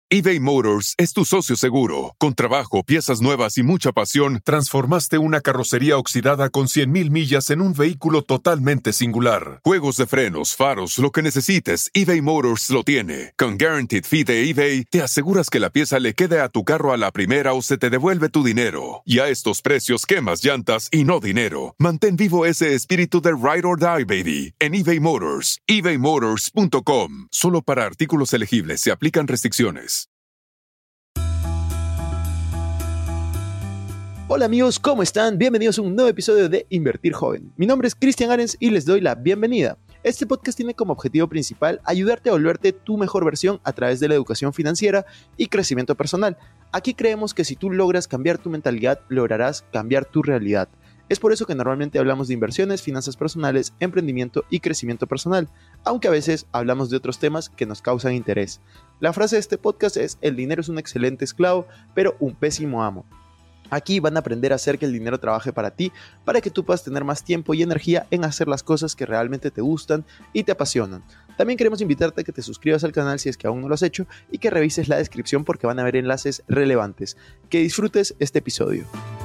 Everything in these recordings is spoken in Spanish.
eBay Motors es tu socio seguro. Con trabajo, piezas nuevas y mucha pasión, transformaste una carrocería oxidada con 100,000 millas en un vehículo totalmente singular. Juegos de frenos, faros, lo que necesites, eBay Motors lo tiene. Con Guaranteed Fee de eBay, te aseguras que la pieza le quede a tu carro a la primera o se te devuelve tu dinero. Y a estos precios, quemas llantas y no dinero. Mantén vivo ese espíritu de Ride or Die, baby, en eBay Motors. ebaymotors.com. Solo para artículos elegibles se aplican restricciones. Hola amigos, ¿cómo están? Bienvenidos a un nuevo episodio de Invertir Joven. Mi nombre es Cristian Arens y les doy la bienvenida. Este podcast tiene como objetivo principal ayudarte a volverte tu mejor versión a través de la educación financiera y crecimiento personal. Aquí creemos que si tú logras cambiar tu mentalidad, lograrás cambiar tu realidad. Es por eso que normalmente hablamos de inversiones, finanzas personales, emprendimiento y crecimiento personal, aunque a veces hablamos de otros temas que nos causan interés. La frase de este podcast es: el dinero es un excelente esclavo, pero un pésimo amo. Aquí van a aprender a hacer que el dinero trabaje para ti, para que tú puedas tener más tiempo y energía en hacer las cosas que realmente te gustan y te apasionan. También queremos invitarte a que te suscribas al canal si es que aún no lo has hecho y que revises la descripción porque van a haber enlaces relevantes. Que disfrutes este episodio.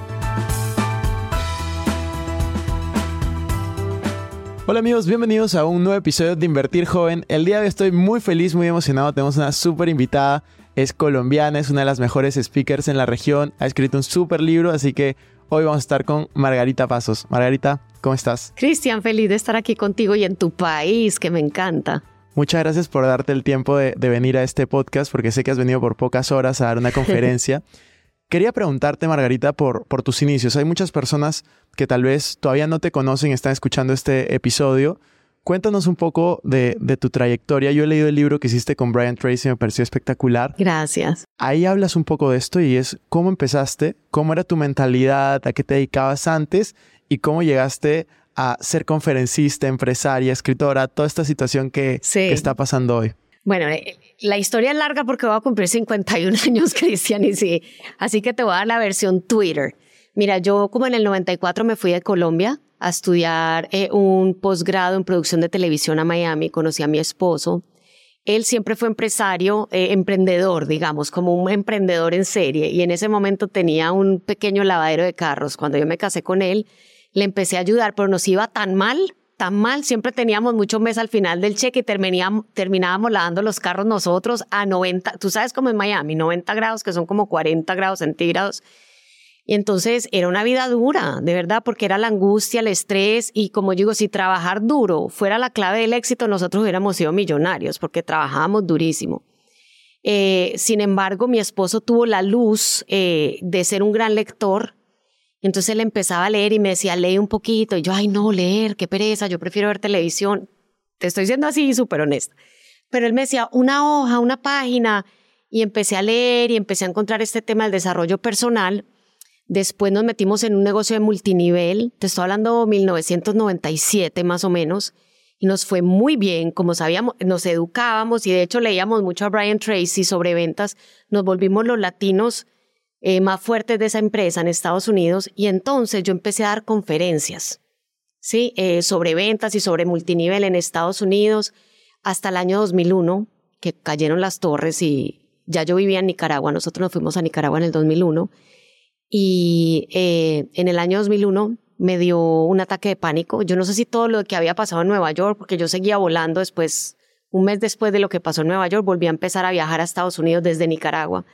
Hola amigos, bienvenidos a un nuevo episodio de Invertir Joven. El día de hoy estoy muy feliz, muy emocionado. Tenemos una súper invitada. Es colombiana, es una de las mejores speakers en la región. Ha escrito un súper libro, así que hoy vamos a estar con Margarita Pasos. Margarita, ¿cómo estás? Cristian, feliz de estar aquí contigo y en tu país, que me encanta. Muchas gracias por darte el tiempo de venir a este podcast, porque sé que has venido por pocas horas a dar una conferencia. Quería preguntarte, Margarita, por tus inicios. Hay muchas personas que tal vez todavía no te conocen y están escuchando este episodio. Cuéntanos un poco de tu trayectoria. Yo he leído el libro que hiciste con Brian Tracy, me pareció espectacular. Gracias. Ahí hablas un poco de esto y es cómo empezaste, cómo era tu mentalidad, a qué te dedicabas antes y cómo llegaste a ser conferencista, empresaria, escritora, toda esta situación que está pasando hoy. Bueno, la historia es larga porque voy a cumplir 51 años, Cristian, y sí. Así que te voy a dar la versión Twitter. Mira, yo como en el 94 me fui de Colombia a estudiar un posgrado en producción de televisión a Miami. Conocí a mi esposo. Él siempre fue empresario, emprendedor, digamos, como un emprendedor en serie. Y en ese momento tenía un pequeño lavadero de carros. Cuando yo me casé con él, le empecé a ayudar, pero nos iba tan mal. Siempre teníamos mucho mes al final del cheque y terminábamos lavando los carros nosotros a 90, tú sabes cómo en Miami, 90 grados, que son como 40 grados centígrados. Y entonces era una vida dura, de verdad, porque era la angustia, el estrés y como digo, si trabajar duro fuera la clave del éxito, nosotros hubiéramos sido millonarios porque trabajábamos durísimo. Sin embargo, mi esposo tuvo la luz de ser un gran lector. Entonces él empezaba a leer y me decía, lee un poquito. Y yo, ay no, leer, qué pereza, yo prefiero ver televisión. Te estoy siendo así súper honesta. Pero él me decía, una hoja, una página. Y empecé a leer y empecé a encontrar este tema del desarrollo personal. Después nos metimos en un negocio de multinivel. Te estoy hablando de 1997 más o menos. Y nos fue muy bien, como sabíamos, nos educábamos y de hecho leíamos mucho a Brian Tracy sobre ventas. Nos volvimos los latinos más fuertes de esa empresa en Estados Unidos y entonces yo empecé a dar conferencias, ¿sí? Sobre ventas y sobre multinivel en Estados Unidos hasta el año 2001, que cayeron las torres y ya yo vivía en Nicaragua. Nosotros nos fuimos a Nicaragua en el 2001 y en el año 2001 me dio un ataque de pánico. Yo no sé si todo lo que había pasado en Nueva York, porque yo seguía volando después, un mes después de lo que pasó en Nueva York, volví a empezar a viajar a Estados Unidos desde Nicaragua.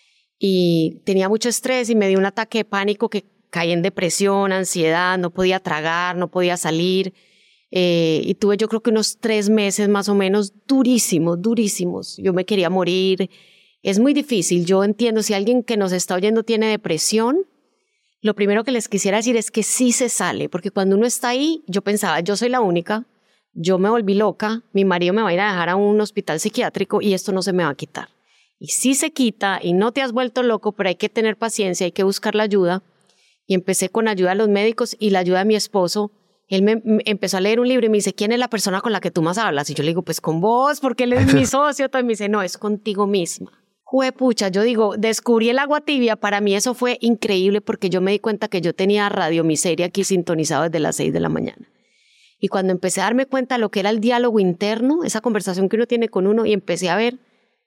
Y tenía mucho estrés y me dio un ataque de pánico que caí en depresión, ansiedad, no podía tragar, no podía salir. Y tuve yo creo que unos 3 meses más o menos durísimos. Yo me quería morir. Es muy difícil. Yo entiendo, si alguien que nos está oyendo tiene depresión, lo primero que les quisiera decir es que sí se sale, porque cuando uno está ahí, yo pensaba, yo soy la única, yo me volví loca, mi marido me va a ir a dejar a un hospital psiquiátrico y esto no se me va a quitar. Y sí se quita y no te has vuelto loco, pero hay que tener paciencia, hay que buscar la ayuda. Y empecé con ayuda de los médicos y la ayuda de mi esposo. Él me empezó a leer un libro y me dice, ¿quién es la persona con la que tú más hablas? Y yo le digo, pues con vos, porque él es mi socio. Entonces me dice, no, es contigo misma. Juepucha, yo digo, descubrí el agua tibia. Para mí eso fue increíble porque yo me di cuenta que yo tenía Radio Miseria aquí sintonizado desde las 6 de la mañana. Y cuando empecé a darme cuenta de lo que era el diálogo interno, esa conversación que uno tiene con uno, y empecé a ver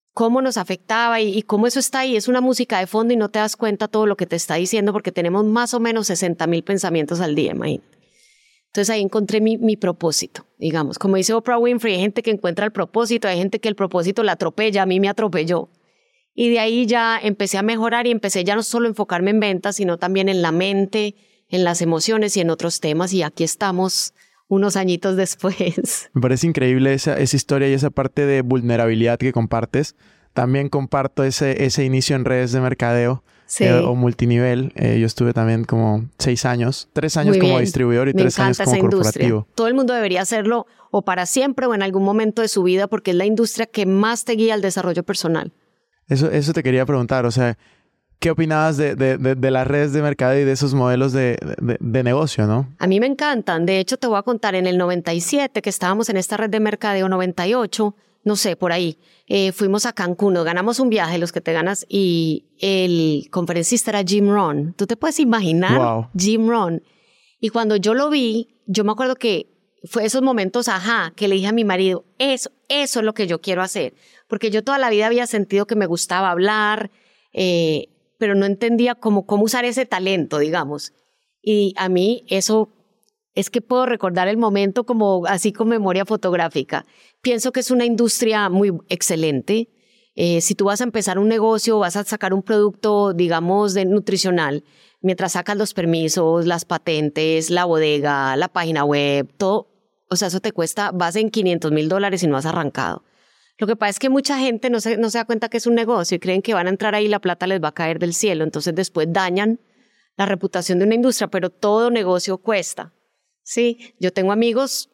cómo nos afectaba y cómo eso está ahí. Es una música de fondo y no te das cuenta todo lo que te está diciendo porque tenemos más o menos 60,000 pensamientos al día, imagínate. Entonces ahí encontré mi propósito, digamos. Como dice Oprah Winfrey, hay gente que encuentra el propósito, hay gente que el propósito la atropella, a mí me atropelló. Y de ahí ya empecé a mejorar y empecé ya no solo a enfocarme en ventas, sino también en la mente, en las emociones y en otros temas. Y aquí estamos unos añitos después. Me parece increíble esa historia y esa parte de vulnerabilidad que compartes. También comparto ese inicio en redes de mercadeo. Sí. O multinivel. Yo estuve también como 6 años, 3 años como distribuidor y 3 años como corporativo. Industria. Todo el mundo debería hacerlo o para siempre o en algún momento de su vida porque es la industria que más te guía al desarrollo personal. Eso te quería preguntar, o sea, ¿qué opinabas de las redes de mercadeo y de esos modelos de negocio, no? A mí me encantan. De hecho, te voy a contar, en el 97, que estábamos en esta red de mercadeo, 98, no sé, por ahí, fuimos a Cancún, nos ganamos un viaje, los que te ganas, y el conferencista era Jim Rohn. ¿Tú te puedes imaginar? Wow. Jim Rohn. Y cuando yo lo vi, yo me acuerdo que fue esos momentos, que le dije a mi marido, eso es lo que yo quiero hacer. Porque yo toda la vida había sentido que me gustaba hablar, pero no entendía cómo usar ese talento, digamos. Y a mí eso es que puedo recordar el momento como así con memoria fotográfica. Pienso que es una industria muy excelente. Si tú vas a empezar un negocio, vas a sacar un producto, digamos, nutricional, mientras sacas los permisos, las patentes, la bodega, la página web, todo, o sea, eso te cuesta, vas en $500,000 y no has arrancado. Lo que pasa es que mucha gente no se da cuenta que es un negocio y creen que van a entrar ahí y la plata les va a caer del cielo. Entonces después dañan la reputación de una industria, pero todo negocio cuesta. Sí, yo tengo amigos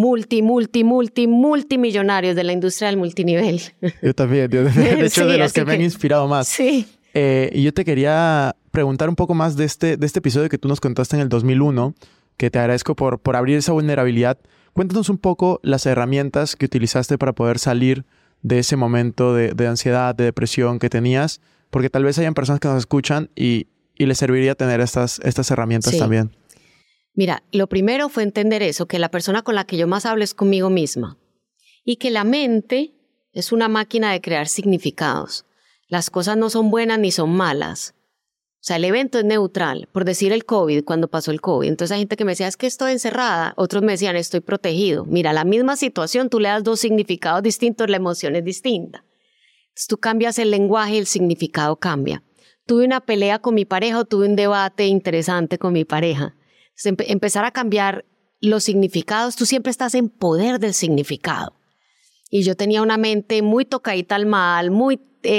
multimillonarios de la industria del multinivel. Yo también, de hecho, sí, de los que me han inspirado más. Sí. Y yo te quería preguntar un poco más de este episodio que tú nos contaste en el 2001, que te agradezco por abrir esa vulnerabilidad. Cuéntanos un poco las herramientas que utilizaste para poder salir de ese momento de ansiedad, de depresión que tenías, porque tal vez hayan personas que nos escuchan y les serviría tener estas herramientas también. Mira, lo primero fue entender eso, que la persona con la que yo más hablo es conmigo misma y que la mente es una máquina de crear significados. Las cosas no son buenas ni son malas. O sea, el evento es neutral. Por decir el COVID, cuando pasó el COVID. Entonces hay gente que me decía, es que estoy encerrada. Otros me decían, estoy protegido. Mira, la misma situación, tú le das 2 significados distintos, la emoción es distinta. Entonces tú cambias el lenguaje y el significado cambia. Tuve una pelea con mi pareja o tuve un debate interesante con mi pareja. Entonces, empezar a cambiar los significados. Tú siempre estás en poder del significado. Y yo tenía una mente muy tocadita al mal, muy...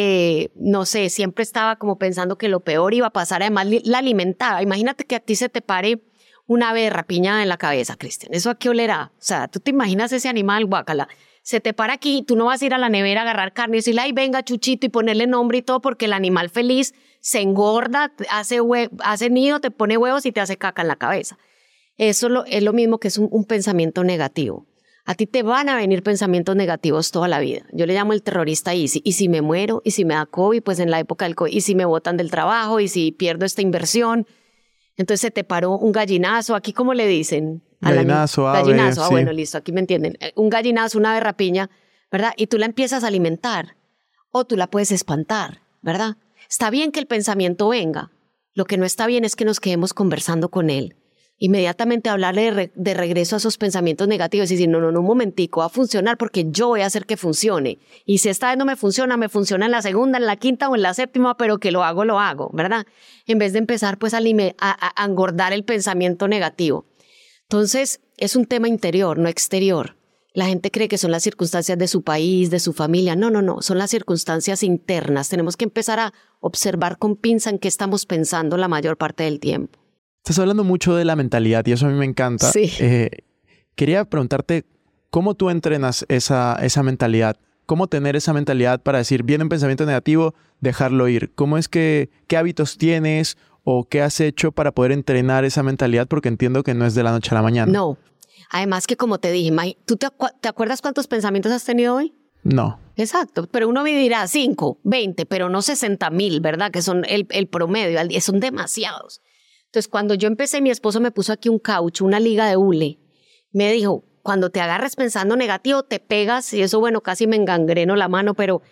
no sé, siempre estaba como pensando que lo peor iba a pasar, además la alimentaba. Imagínate que a ti se te pare una ave de rapiña en la cabeza, Cristian, ¿eso a qué olerá? O sea, tú te imaginas ese animal, guácala, se te para aquí, tú no vas a ir a la nevera a agarrar carne y decirle, ay, venga, Chuchito, y ponerle nombre y todo, porque el animal feliz se engorda, hace nido, te pone huevos y te hace caca en la cabeza. Eso es lo mismo que es un pensamiento negativo. A ti te van a venir pensamientos negativos toda la vida. Yo le llamo el terrorista easy. Y si me muero, y si me da COVID, pues en la época del COVID, y si me botan del trabajo, y si pierdo esta inversión. Entonces se te paró un gallinazo. ¿Aquí cómo le dicen? Gallinazo, ave. Gallinazo, sí. Bueno, listo, aquí me entienden. Un gallinazo, una ave rapiña, ¿verdad? Y tú la empiezas a alimentar. O tú la puedes espantar, ¿verdad? Está bien que el pensamiento venga. Lo que no está bien es que nos quedemos conversando con él. Inmediatamente hablarle de regreso a esos pensamientos negativos y decir, no, un momentico, va a funcionar porque yo voy a hacer que funcione. Y si esta vez no me funciona en la segunda, en la quinta o en la séptima, pero que lo hago, ¿verdad? En vez de empezar pues a engordar el pensamiento negativo. Entonces, es un tema interior, no exterior. La gente cree que son las circunstancias de su país, de su familia. No, son las circunstancias internas. Tenemos que empezar a observar con pinza en qué estamos pensando la mayor parte del tiempo. Estás hablando mucho de la mentalidad y eso a mí me encanta. Sí. Quería preguntarte, ¿cómo tú entrenas esa mentalidad? ¿Cómo tener esa mentalidad para decir, viene un pensamiento negativo, dejarlo ir? ¿Cómo es que, qué hábitos tienes o qué has hecho para poder entrenar esa mentalidad? Porque entiendo que no es de la noche a la mañana. No. Además que como te dije, ¿tú te acuerdas cuántos pensamientos has tenido hoy? No. Exacto, pero uno me dirá 5, 20, pero no 60,000, ¿verdad? Que son el promedio, son demasiados. Entonces, cuando yo empecé, mi esposo me puso aquí un caucho, una liga de hule. Me dijo, cuando te agarres pensando negativo, te pegas, y eso, bueno, casi me engangreno la mano, pero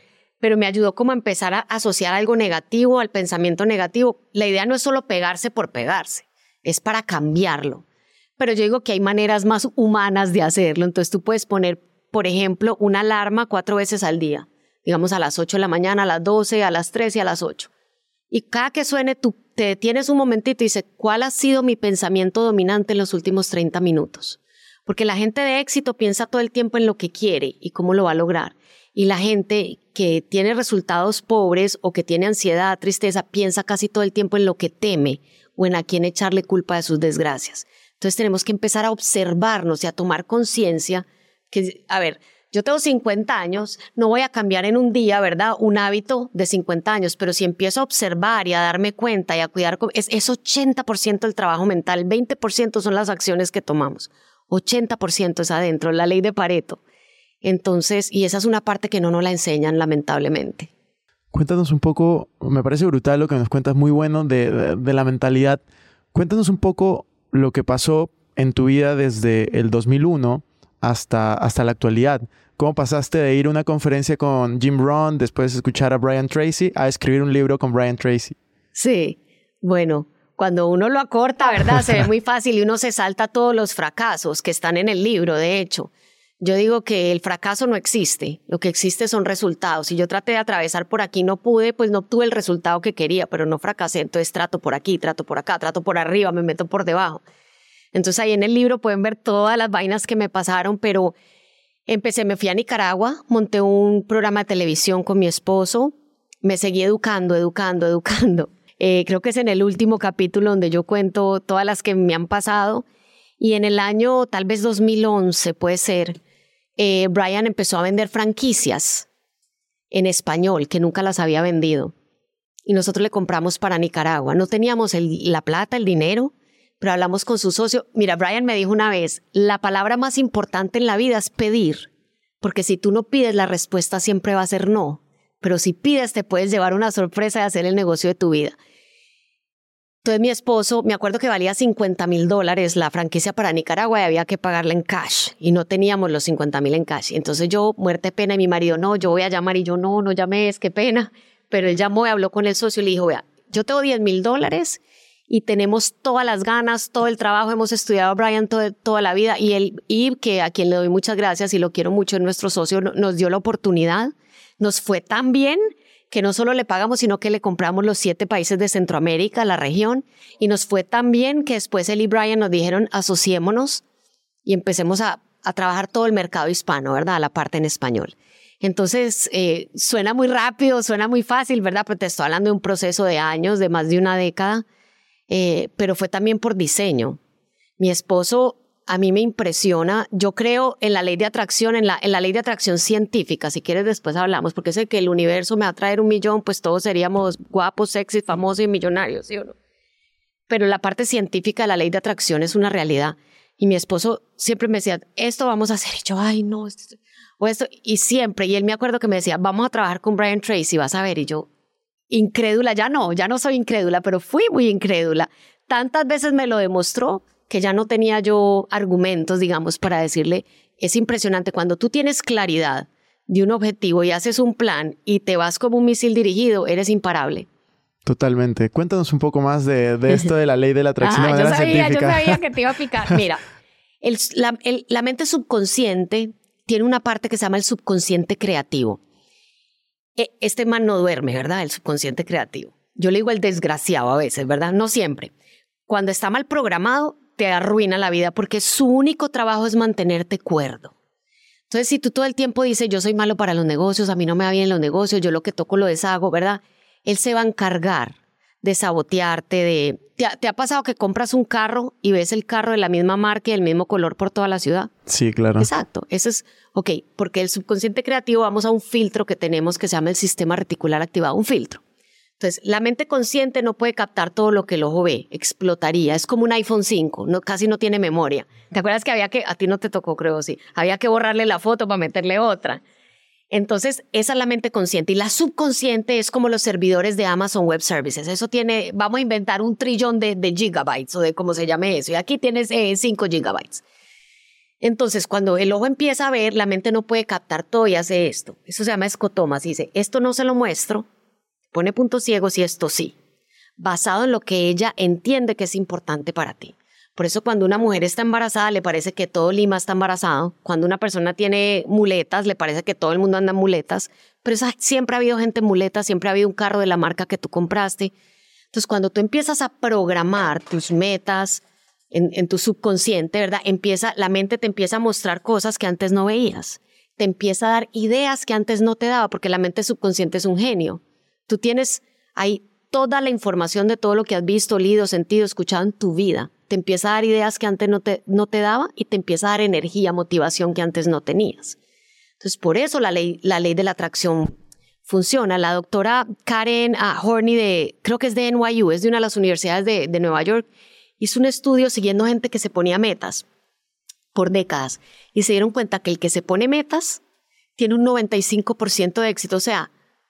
pero me ayudó como a empezar a asociar algo negativo al pensamiento negativo. La idea no es solo pegarse por pegarse, es para cambiarlo. Pero yo digo que hay maneras más humanas de hacerlo. Entonces tú puedes poner, por ejemplo, una alarma 4 veces al día. Digamos a las 8 de la mañana, a las 12, a las 3 y a las 8. Y cada que suene, tú te detienes un momentito y dices, ¿cuál ha sido mi pensamiento dominante en los últimos 30 minutos? Porque la gente de éxito piensa todo el tiempo en lo que quiere y cómo lo va a lograr. Y la gente que tiene resultados pobres o que tiene ansiedad, tristeza, piensa casi todo el tiempo en lo que teme o en a quién echarle culpa de sus desgracias. Entonces tenemos que empezar a observarnos y a tomar conciencia que, a ver, yo tengo 50 años, no voy a cambiar en un día, ¿verdad? Un hábito de 50 años, pero si empiezo a observar y a darme cuenta y a cuidar, es 80% el trabajo mental, 20% son las acciones que tomamos, 80% es adentro, la ley de Pareto. Entonces, y esa es una parte que no nos la enseñan, lamentablemente. Cuéntanos un poco, me parece brutal lo que nos cuentas, muy bueno de la mentalidad. Cuéntanos un poco lo que pasó en tu vida desde el 2001 hasta la actualidad. ¿Cómo pasaste de ir a una conferencia con Jim Rohn, después escuchar a Brian Tracy, a escribir un libro con Brian Tracy? Sí, bueno, cuando uno lo acorta, ¿verdad? Se ve muy fácil y uno se salta todos los fracasos que están en el libro, de hecho. Yo digo que el fracaso no existe, lo que existe son resultados. Si yo traté de atravesar por aquí, no pude, pues no obtuve el resultado que quería, pero no fracasé. Entonces trato por aquí, trato por acá, trato por arriba, me meto por debajo. Entonces ahí en el libro pueden ver todas las vainas que me pasaron, pero me fui a Nicaragua, monté un programa de televisión con mi esposo, me seguí educando. Creo que es en el último capítulo donde yo cuento todas las que me han pasado. Y en el año tal vez 2011 puede ser, Brian empezó a vender franquicias en español que nunca las había vendido. Y nosotros le compramos para Nicaragua. No teníamos la plata, el dinero, pero hablamos con su socio. Mira, Brian me dijo una vez, la palabra más importante en la vida es pedir. Porque si tú no pides, la respuesta siempre va a ser no. Pero si pides, te puedes llevar una sorpresa de hacer el negocio de tu vida. Entonces mi esposo, me acuerdo que valía $50,000 la franquicia para Nicaragua y había que pagarla en cash y no teníamos los 50,000 en cash. Entonces yo, muerte pena, y mi marido, no, yo voy a llamar y yo, no llames, qué pena. Pero él llamó y habló con el socio y le dijo, vea, yo tengo $10,000 y tenemos todas las ganas, todo el trabajo, hemos estudiado a Brian toda la vida y que a quien le doy muchas gracias y lo quiero mucho, nuestro socio nos dio la oportunidad, nos fue tan bien que no solo le pagamos, sino que le compramos los 7 países de Centroamérica, la región, y nos fue tan bien que después él y Brian nos dijeron, asociémonos y empecemos a trabajar todo el mercado hispano, ¿verdad? La parte en español. Entonces, suena muy rápido, suena muy fácil, ¿verdad? Pero te estoy hablando de un proceso de años, de más de una década, pero fue también por diseño. Mi esposo a mí me impresiona, yo creo en la ley de atracción, en la ley de atracción científica, si quieres después hablamos, porque sé que el universo me va a traer 1,000,000, pues todos seríamos guapos, sexys, famosos y millonarios, ¿sí o no? Pero la parte científica de la ley de atracción es una realidad. Y mi esposo siempre me decía, esto vamos a hacer. Y yo, ay, no, esto. Y siempre, y él me acuerdo que me decía, vamos a trabajar con Brian Tracy, vas a ver. Y yo, incrédula, ya no soy incrédula, pero fui muy incrédula. Tantas veces me lo demostró que ya no tenía yo argumentos, digamos, para decirle, es impresionante cuando tú tienes claridad de un objetivo y haces un plan y te vas como un misil dirigido, eres imparable. Totalmente. Cuéntanos un poco más de esto de la ley de la atracción de manera científica. Yo sabía que te iba a picar. Mira, la mente subconsciente tiene una parte que se llama el subconsciente creativo. Este man no duerme, ¿verdad? El subconsciente creativo. Yo le digo el desgraciado a veces, ¿verdad? No siempre. Cuando está mal programado, te arruina la vida porque su único trabajo es mantenerte cuerdo. Entonces, si tú todo el tiempo dices, yo soy malo para los negocios, a mí no me va bien los negocios, yo lo que toco lo deshago, ¿verdad? Él se va a encargar de sabotearte, ¿Te ha pasado que compras un carro y ves el carro de la misma marca y del mismo color por toda la ciudad? Sí, claro. Exacto. Eso es, porque el subconsciente creativo, vamos a un filtro que tenemos que se llama el sistema reticular activado, un filtro. Entonces, la mente consciente no puede captar todo lo que el ojo ve, explotaría. Es como un iPhone 5, casi no tiene memoria. ¿Te acuerdas que a ti no te tocó, creo, sí? Había que borrarle la foto para meterle otra. Entonces, esa es la mente consciente. Y la subconsciente es como los servidores de Amazon Web Services. Eso tiene, vamos a inventar 1 trillón de gigabytes o de cómo se llame eso. Y aquí tienes 5 gigabytes. Entonces, cuando el ojo empieza a ver, la mente no puede captar todo y hace esto. Eso se llama escotomas. Dice, esto no se lo muestro, pone puntos ciegos y esto sí, basado en lo que ella entiende que es importante para ti. Por eso cuando una mujer está embarazada le parece que todo Lima está embarazado. Cuando una persona tiene muletas le parece que todo el mundo anda en muletas. Pero siempre ha habido gente en muletas, siempre ha habido un carro de la marca que tú compraste. Entonces cuando tú empiezas a programar tus metas en tu subconsciente, ¿verdad? La mente te empieza a mostrar cosas que antes no veías. Te empieza a dar ideas que antes no te daba porque la mente subconsciente es un genio. Tú tienes ahí toda la información de todo lo que has visto, leído, sentido, escuchado en tu vida. Te empieza a dar ideas que antes no te daba y te empieza a dar energía, motivación que antes no tenías. Entonces, por eso la ley de la atracción funciona. La doctora Karen Horney, creo que es de NYU, es de una de las universidades de Nueva York, hizo un estudio siguiendo gente que se ponía metas por décadas y se dieron cuenta que el que se pone metas tiene un 95% de éxito, o sea,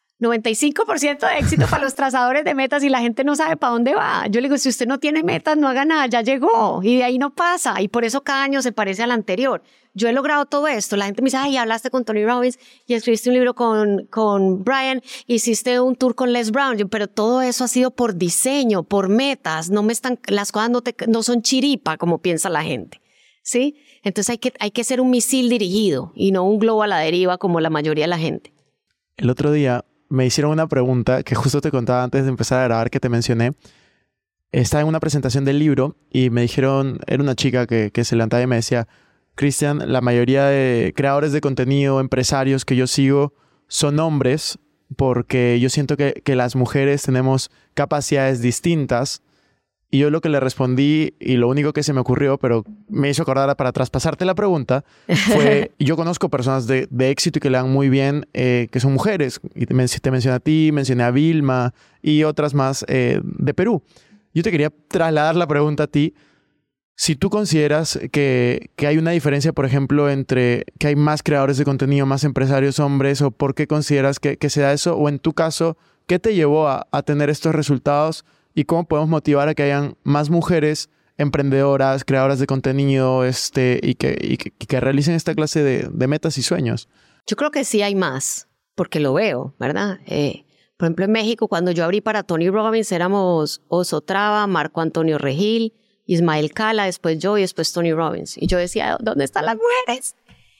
95% de éxito para los trazadores de metas y la gente no sabe para dónde va. Yo le digo, si usted no tiene metas, no haga nada, ya llegó y de ahí no pasa y por eso cada año se parece al anterior. Yo he logrado todo esto. La gente me dice, ay, hablaste con Tony Robbins y escribiste un libro con Brian, hiciste un tour con Les Brown, pero todo eso ha sido por diseño, por metas. Las cosas no son chiripa como piensa la gente, ¿sí? Entonces hay que ser un misil dirigido y no un globo a la deriva como la mayoría de la gente. El otro día me hicieron una pregunta que justo te contaba antes de empezar a grabar, que te mencioné. Estaba en una presentación del libro y me dijeron, era una chica que se levantaba y me decía, Cristian, la mayoría de creadores de contenido, empresarios que yo sigo son hombres porque yo siento que las mujeres tenemos capacidades distintas. Y yo lo que le respondí, y lo único que se me ocurrió, pero me hizo acordar para traspasarte la pregunta, fue, yo conozco personas de éxito y que le dan muy bien, que son mujeres. Y te mencioné a ti, mencioné a Vilma y otras más de Perú. Yo te quería trasladar la pregunta a ti. Si tú consideras que hay una diferencia, por ejemplo, entre que hay más creadores de contenido, más empresarios hombres, o por qué consideras que se da eso, o en tu caso, ¿qué te llevó a tener estos resultados? ¿Y cómo podemos motivar a que hayan más mujeres emprendedoras, creadoras de contenido y que realicen esta clase de metas y sueños? Yo creo que sí hay más, porque lo veo, ¿verdad? Por ejemplo, en México, cuando yo abrí para Tony Robbins, éramos Oso Traba, Marco Antonio Regil, Ismael Cala, después yo y después Tony Robbins. Y yo decía, ¿dónde están las mujeres?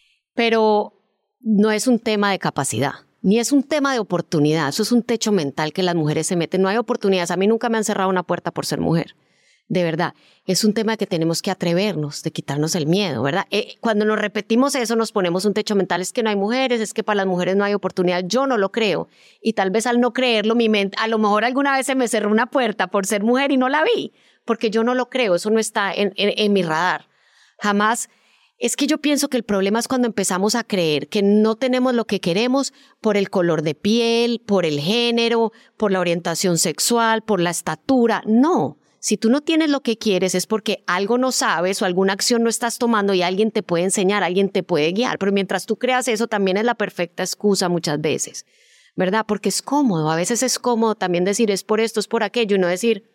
Pero no es un tema de capacidad. Ni es un tema de oportunidad, eso es un techo mental que las mujeres se meten. No hay oportunidades. A mí nunca me han cerrado una puerta por ser mujer. De verdad, es un tema que tenemos que atrevernos, de quitarnos el miedo, ¿verdad? Cuando nos repetimos eso, nos ponemos un techo mental. Es que no hay mujeres, es que para las mujeres no hay oportunidad. Yo no lo creo. Y tal vez al no creerlo, mi mente, a lo mejor alguna vez se me cerró una puerta por ser mujer y no la vi, porque yo no lo creo. Eso no está en mi radar. Jamás. Es que yo pienso que el problema es cuando empezamos a creer que no tenemos lo que queremos por el color de piel, por el género, por la orientación sexual, por la estatura. No, si tú no tienes lo que quieres es porque algo no sabes o alguna acción no estás tomando y alguien te puede enseñar, alguien te puede guiar. Pero mientras tú creas eso también es la perfecta excusa muchas veces, ¿verdad? Porque es cómodo, a veces es cómodo también decir es por esto, es por aquello y no decir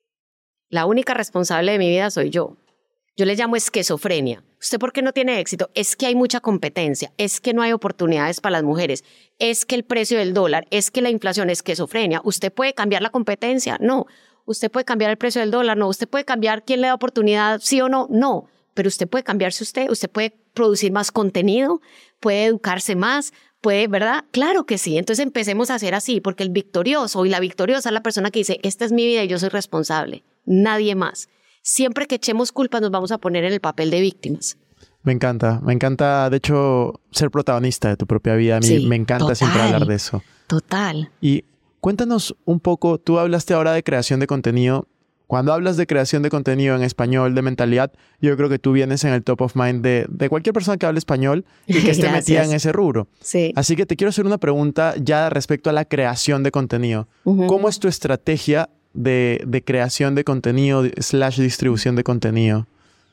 la única responsable de mi vida soy yo. Yo le llamo esquizofrenia. ¿Usted por qué no tiene éxito? Es que hay mucha competencia, es que no hay oportunidades para las mujeres, es que el precio del dólar, es que la inflación es esquizofrenia. ¿Usted puede cambiar la competencia? No. ¿Usted puede cambiar el precio del dólar? No. ¿Usted puede cambiar quién le da oportunidad? ¿Sí o no? No. Pero usted puede cambiarse usted puede producir más contenido, puede educarse más, puede, ¿verdad? Claro que sí. Entonces empecemos a hacer así, porque el victorioso y la victoriosa es la persona que dice, esta es mi vida y yo soy responsable, nadie más. Siempre que echemos culpa nos vamos a poner en el papel de víctimas. Me encanta, de hecho, ser protagonista de tu propia vida. A mí me encanta siempre hablar de eso. Total. Y cuéntanos un poco, tú hablaste ahora de creación de contenido. Cuando hablas de creación de contenido en español, de mentalidad, yo creo que tú vienes en el top of mind de cualquier persona que hable español y que esté metida en ese rubro. Sí. Así que te quiero hacer una pregunta ya respecto a la creación de contenido. ¿Cómo es tu estrategia de creación de contenido / distribución de contenido?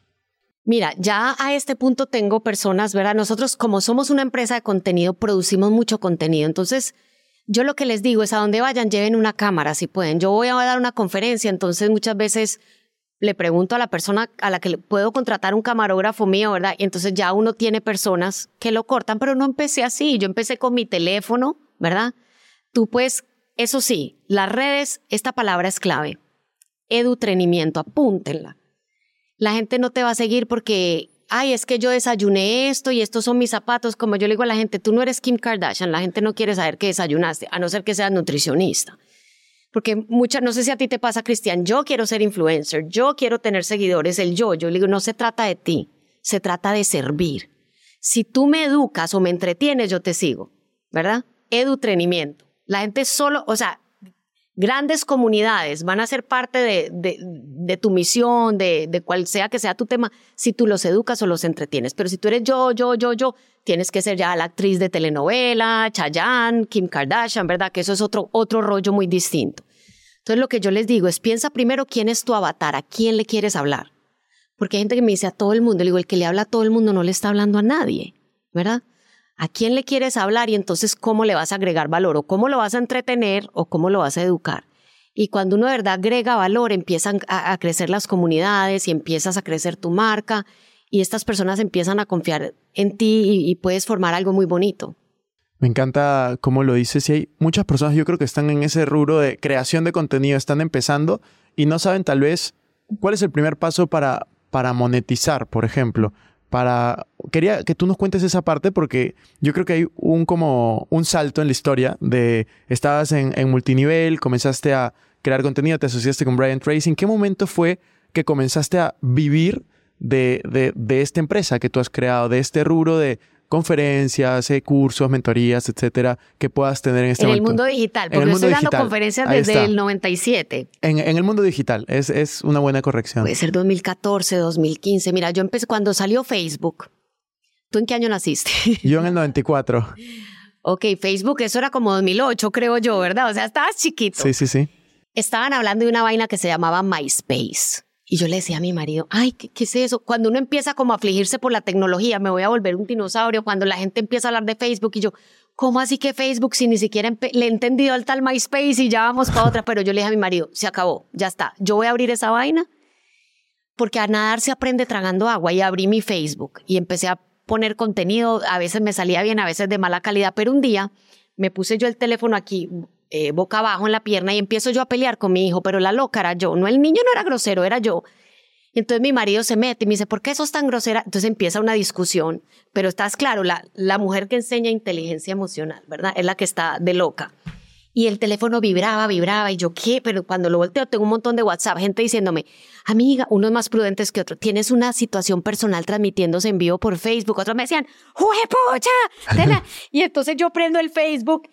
Mira, ya a este punto tengo personas, ¿verdad? Nosotros como somos una empresa de contenido, producimos mucho contenido. Entonces, yo lo que les digo es a donde vayan, lleven una cámara si pueden. Yo voy a dar una conferencia, entonces muchas veces le pregunto a la persona a la que le puedo contratar un camarógrafo mío, ¿verdad? Y entonces ya uno tiene personas que lo cortan, pero no empecé así. Yo empecé con mi teléfono, ¿verdad? Tú puedes, eso sí, las redes, esta palabra es clave. Edutrenimiento, apúntenla. La gente no te va a seguir porque, ay, es que yo desayuné esto y estos son mis zapatos. Como yo le digo a la gente, tú no eres Kim Kardashian, la gente no quiere saber que desayunaste, a no ser que seas nutricionista. Porque no sé si a ti te pasa, Cristian, yo quiero ser influencer, yo quiero tener seguidores, yo le digo, no se trata de ti, se trata de servir. Si tú me educas o me entretienes, yo te sigo, ¿verdad? Edutrenimiento. La gente solo, o sea, grandes comunidades van a ser parte de tu misión, de cual sea que sea tu tema, si tú los educas o los entretienes. Pero si tú eres yo, tienes que ser ya la actriz de telenovela, Chayanne, Kim Kardashian, ¿verdad? Que eso es otro rollo muy distinto. Entonces lo que yo les digo es, piensa primero quién es tu avatar, a quién le quieres hablar. Porque hay gente que me dice a todo el mundo, le digo, el que le habla a todo el mundo no le está hablando a nadie, ¿verdad? ¿A quién le quieres hablar? Y entonces, ¿cómo le vas a agregar valor? ¿O cómo lo vas a entretener? ¿O cómo lo vas a educar? Y cuando uno de verdad agrega valor, empiezan a crecer las comunidades y empiezas a crecer tu marca y estas personas empiezan a confiar en ti y puedes formar algo muy bonito. Me encanta cómo lo dices. Y hay muchas personas, yo creo que están en ese rubro de creación de contenido, están empezando y no saben tal vez cuál es el primer paso para monetizar, por ejemplo. Quería que tú nos cuentes esa parte porque yo creo que hay un salto en la historia de estabas en multinivel, comenzaste a crear contenido, te asociaste con Brian Tracy. ¿En qué momento fue que comenzaste a vivir de esta empresa que tú has creado, de este rubro de conferencias, cursos, mentorías, etcétera, que puedas tener en este momento? En el mundo digital, porque yo estoy dando conferencias desde el 97. En el mundo digital, es una buena corrección. Puede ser 2014, 2015. Mira, yo empecé cuando salió Facebook. ¿Tú en qué año naciste? Yo en el 94. Ok, Facebook, eso era como 2008, creo yo, ¿verdad? O sea, estabas chiquito. Sí. Estaban hablando de una vaina que se llamaba MySpace. Y yo le decía a mi marido, ay, ¿qué es eso? Cuando uno empieza como a afligirse por la tecnología, me voy a volver un dinosaurio. Cuando la gente empieza a hablar de Facebook y yo, ¿cómo así que Facebook si ni siquiera le he entendido al tal MySpace y ya vamos para otra? Pero yo le dije a mi marido, se acabó, ya está. Yo voy a abrir esa vaina porque a nadar se aprende tragando agua. Y abrí mi Facebook y empecé a poner contenido. A veces me salía bien, a veces de mala calidad. Pero un día me puse yo el teléfono aquí, boca abajo en la pierna y empiezo yo a pelear con mi hijo, pero la loca era yo, no, el niño no era grosero, era yo. Y entonces mi marido se mete y me dice, ¿por qué sos tan grosera? Entonces empieza una discusión, pero estás claro, la mujer que enseña inteligencia emocional, ¿verdad? Es la que está de loca. Y el teléfono vibraba y yo, ¿qué? Pero cuando lo volteo tengo un montón de WhatsApp, gente diciéndome, amiga, unos más prudentes que otros, tienes una situación personal transmitiéndose en vivo por Facebook, otros me decían, ¡juepucha! Y entonces yo prendo el Facebook.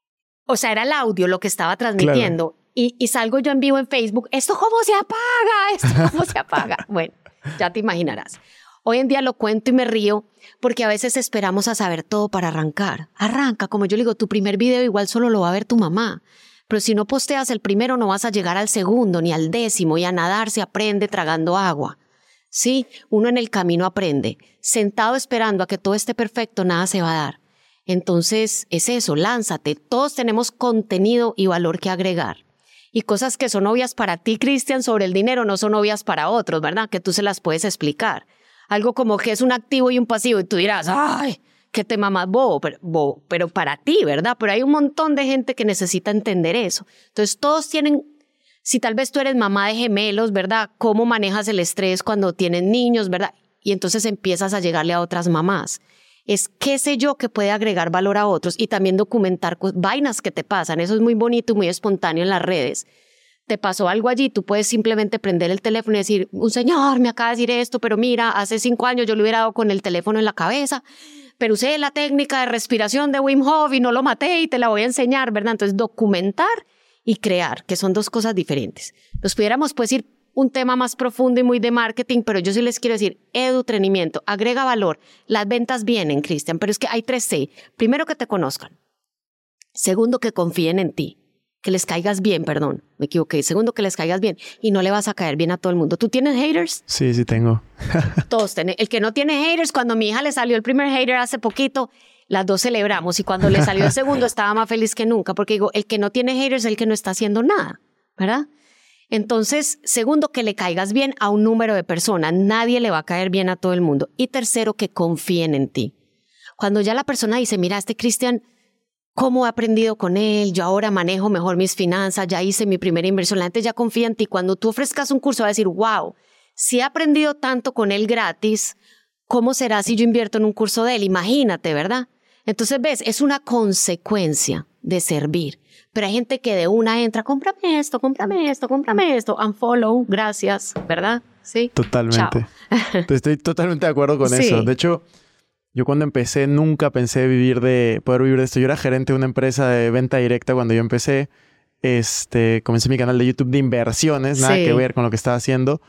O sea, era el audio lo que estaba transmitiendo. Claro. Y salgo yo en vivo en Facebook. ¿Esto cómo se apaga? ¿Esto cómo se apaga? Bueno, ya te imaginarás. Hoy en día lo cuento y me río porque a veces esperamos a saber todo para arrancar. Arranca, como yo le digo, tu primer video igual solo lo va a ver tu mamá. Pero si no posteas el primero no vas a llegar al segundo ni al 10º y a nadar se aprende tragando agua. Sí, uno en el camino aprende. Sentado esperando a que todo esté perfecto, nada se va a dar. Entonces, es eso, lánzate. Todos tenemos contenido y valor que agregar. Y cosas que son obvias para ti, Cristian, sobre el dinero, no son obvias para otros, ¿verdad? Que tú se las puedes explicar. Algo como que es un activo y un pasivo. Y tú dirás, ¡ay, qué tema más bobo! Pero para ti, ¿verdad? Pero hay un montón de gente que necesita entender eso. Entonces, todos tienen... Si tal vez tú eres mamá de gemelos, ¿verdad? ¿Cómo manejas el estrés cuando tienen niños, ¿verdad? Y entonces empiezas a llegarle a otras mamás. Es qué sé yo que puede agregar valor a otros y también documentar vainas que te pasan. Eso es muy bonito y muy espontáneo en las redes. Te pasó algo allí, tú puedes simplemente prender el teléfono y decir, un señor me acaba de decir esto, pero mira, hace 5 años yo le hubiera dado con el teléfono en la cabeza, pero usé la técnica de respiración de Wim Hof y no lo maté y te la voy a enseñar, ¿verdad? Entonces, documentar y crear, que son dos cosas diferentes. Nos pudiéramos pues ir un tema más profundo y muy de marketing, pero yo sí les quiero decir, edutrenimiento, agrega valor. Las ventas vienen, Cristian, pero es que hay 3C. Primero, que te conozcan. Segundo, que confíen en ti. Que les caigas bien, perdón, me equivoqué. Segundo, que les caigas bien. Y no le vas a caer bien a todo el mundo. ¿Tú tienes haters? Sí tengo. Todos tienen. El que no tiene haters, cuando a mi hija le salió el primer hater hace poquito, las dos celebramos. Y cuando le salió el segundo, estaba más feliz que nunca. Porque digo, el que no tiene haters es el que no está haciendo nada, ¿verdad? Entonces, segundo, que le caigas bien a un número de personas. Nadie le va a caer bien a todo el mundo. Y tercero, que confíen en ti. Cuando ya la persona dice, mira, Cristian, ¿cómo he aprendido con él? Yo ahora manejo mejor mis finanzas, ya hice mi primera inversión. La gente ya confía en ti. Cuando tú ofrezcas un curso va a decir, wow, si he aprendido tanto con él gratis, ¿cómo será si yo invierto en un curso de él? Imagínate, ¿verdad? Entonces, ves, es una consecuencia de servir. Pero hay gente que de una entra, cómprame esto, unfollow, gracias, ¿verdad? Sí. Totalmente. Estoy totalmente de acuerdo con eso. De hecho, yo cuando empecé nunca pensé poder vivir de esto. Yo era gerente de una empresa de venta directa cuando yo empecé. Comencé mi canal de YouTube de inversiones, nada que ver con lo que estaba haciendo.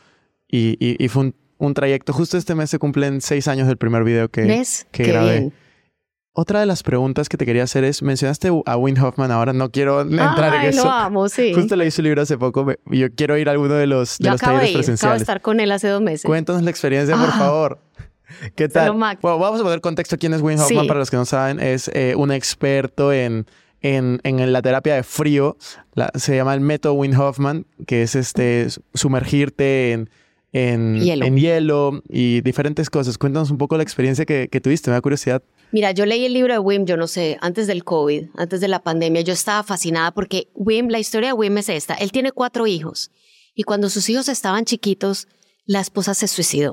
Y fue un trayecto. Justo este mes se cumplen 6 años del primer video que grabé. Bien. Otra de las preguntas que te quería hacer es, mencionaste a Wim Hoffman ahora, no quiero entrar en eso. Lo amo, sí. Justo leí su libro hace poco, yo quiero ir a alguno de los talleres presenciales. Acabo de estar con él hace 2 meses. Cuéntanos la experiencia, por favor. ¿Qué tal? Bueno, vamos a poner contexto. ¿Quién es Wim Hoffman? Para los que no saben, es un experto en la terapia de frío. Se llama el método Wim Hoffman, que es sumergirte en hielo y diferentes cosas. Cuéntanos un poco la experiencia que tuviste, me da curiosidad. Mira, yo leí el libro de Wim, yo no sé, antes del COVID, antes de la pandemia. Yo estaba fascinada porque la historia de Wim es esta. Él tiene 4 hijos y cuando sus hijos estaban chiquitos, la esposa se suicidó.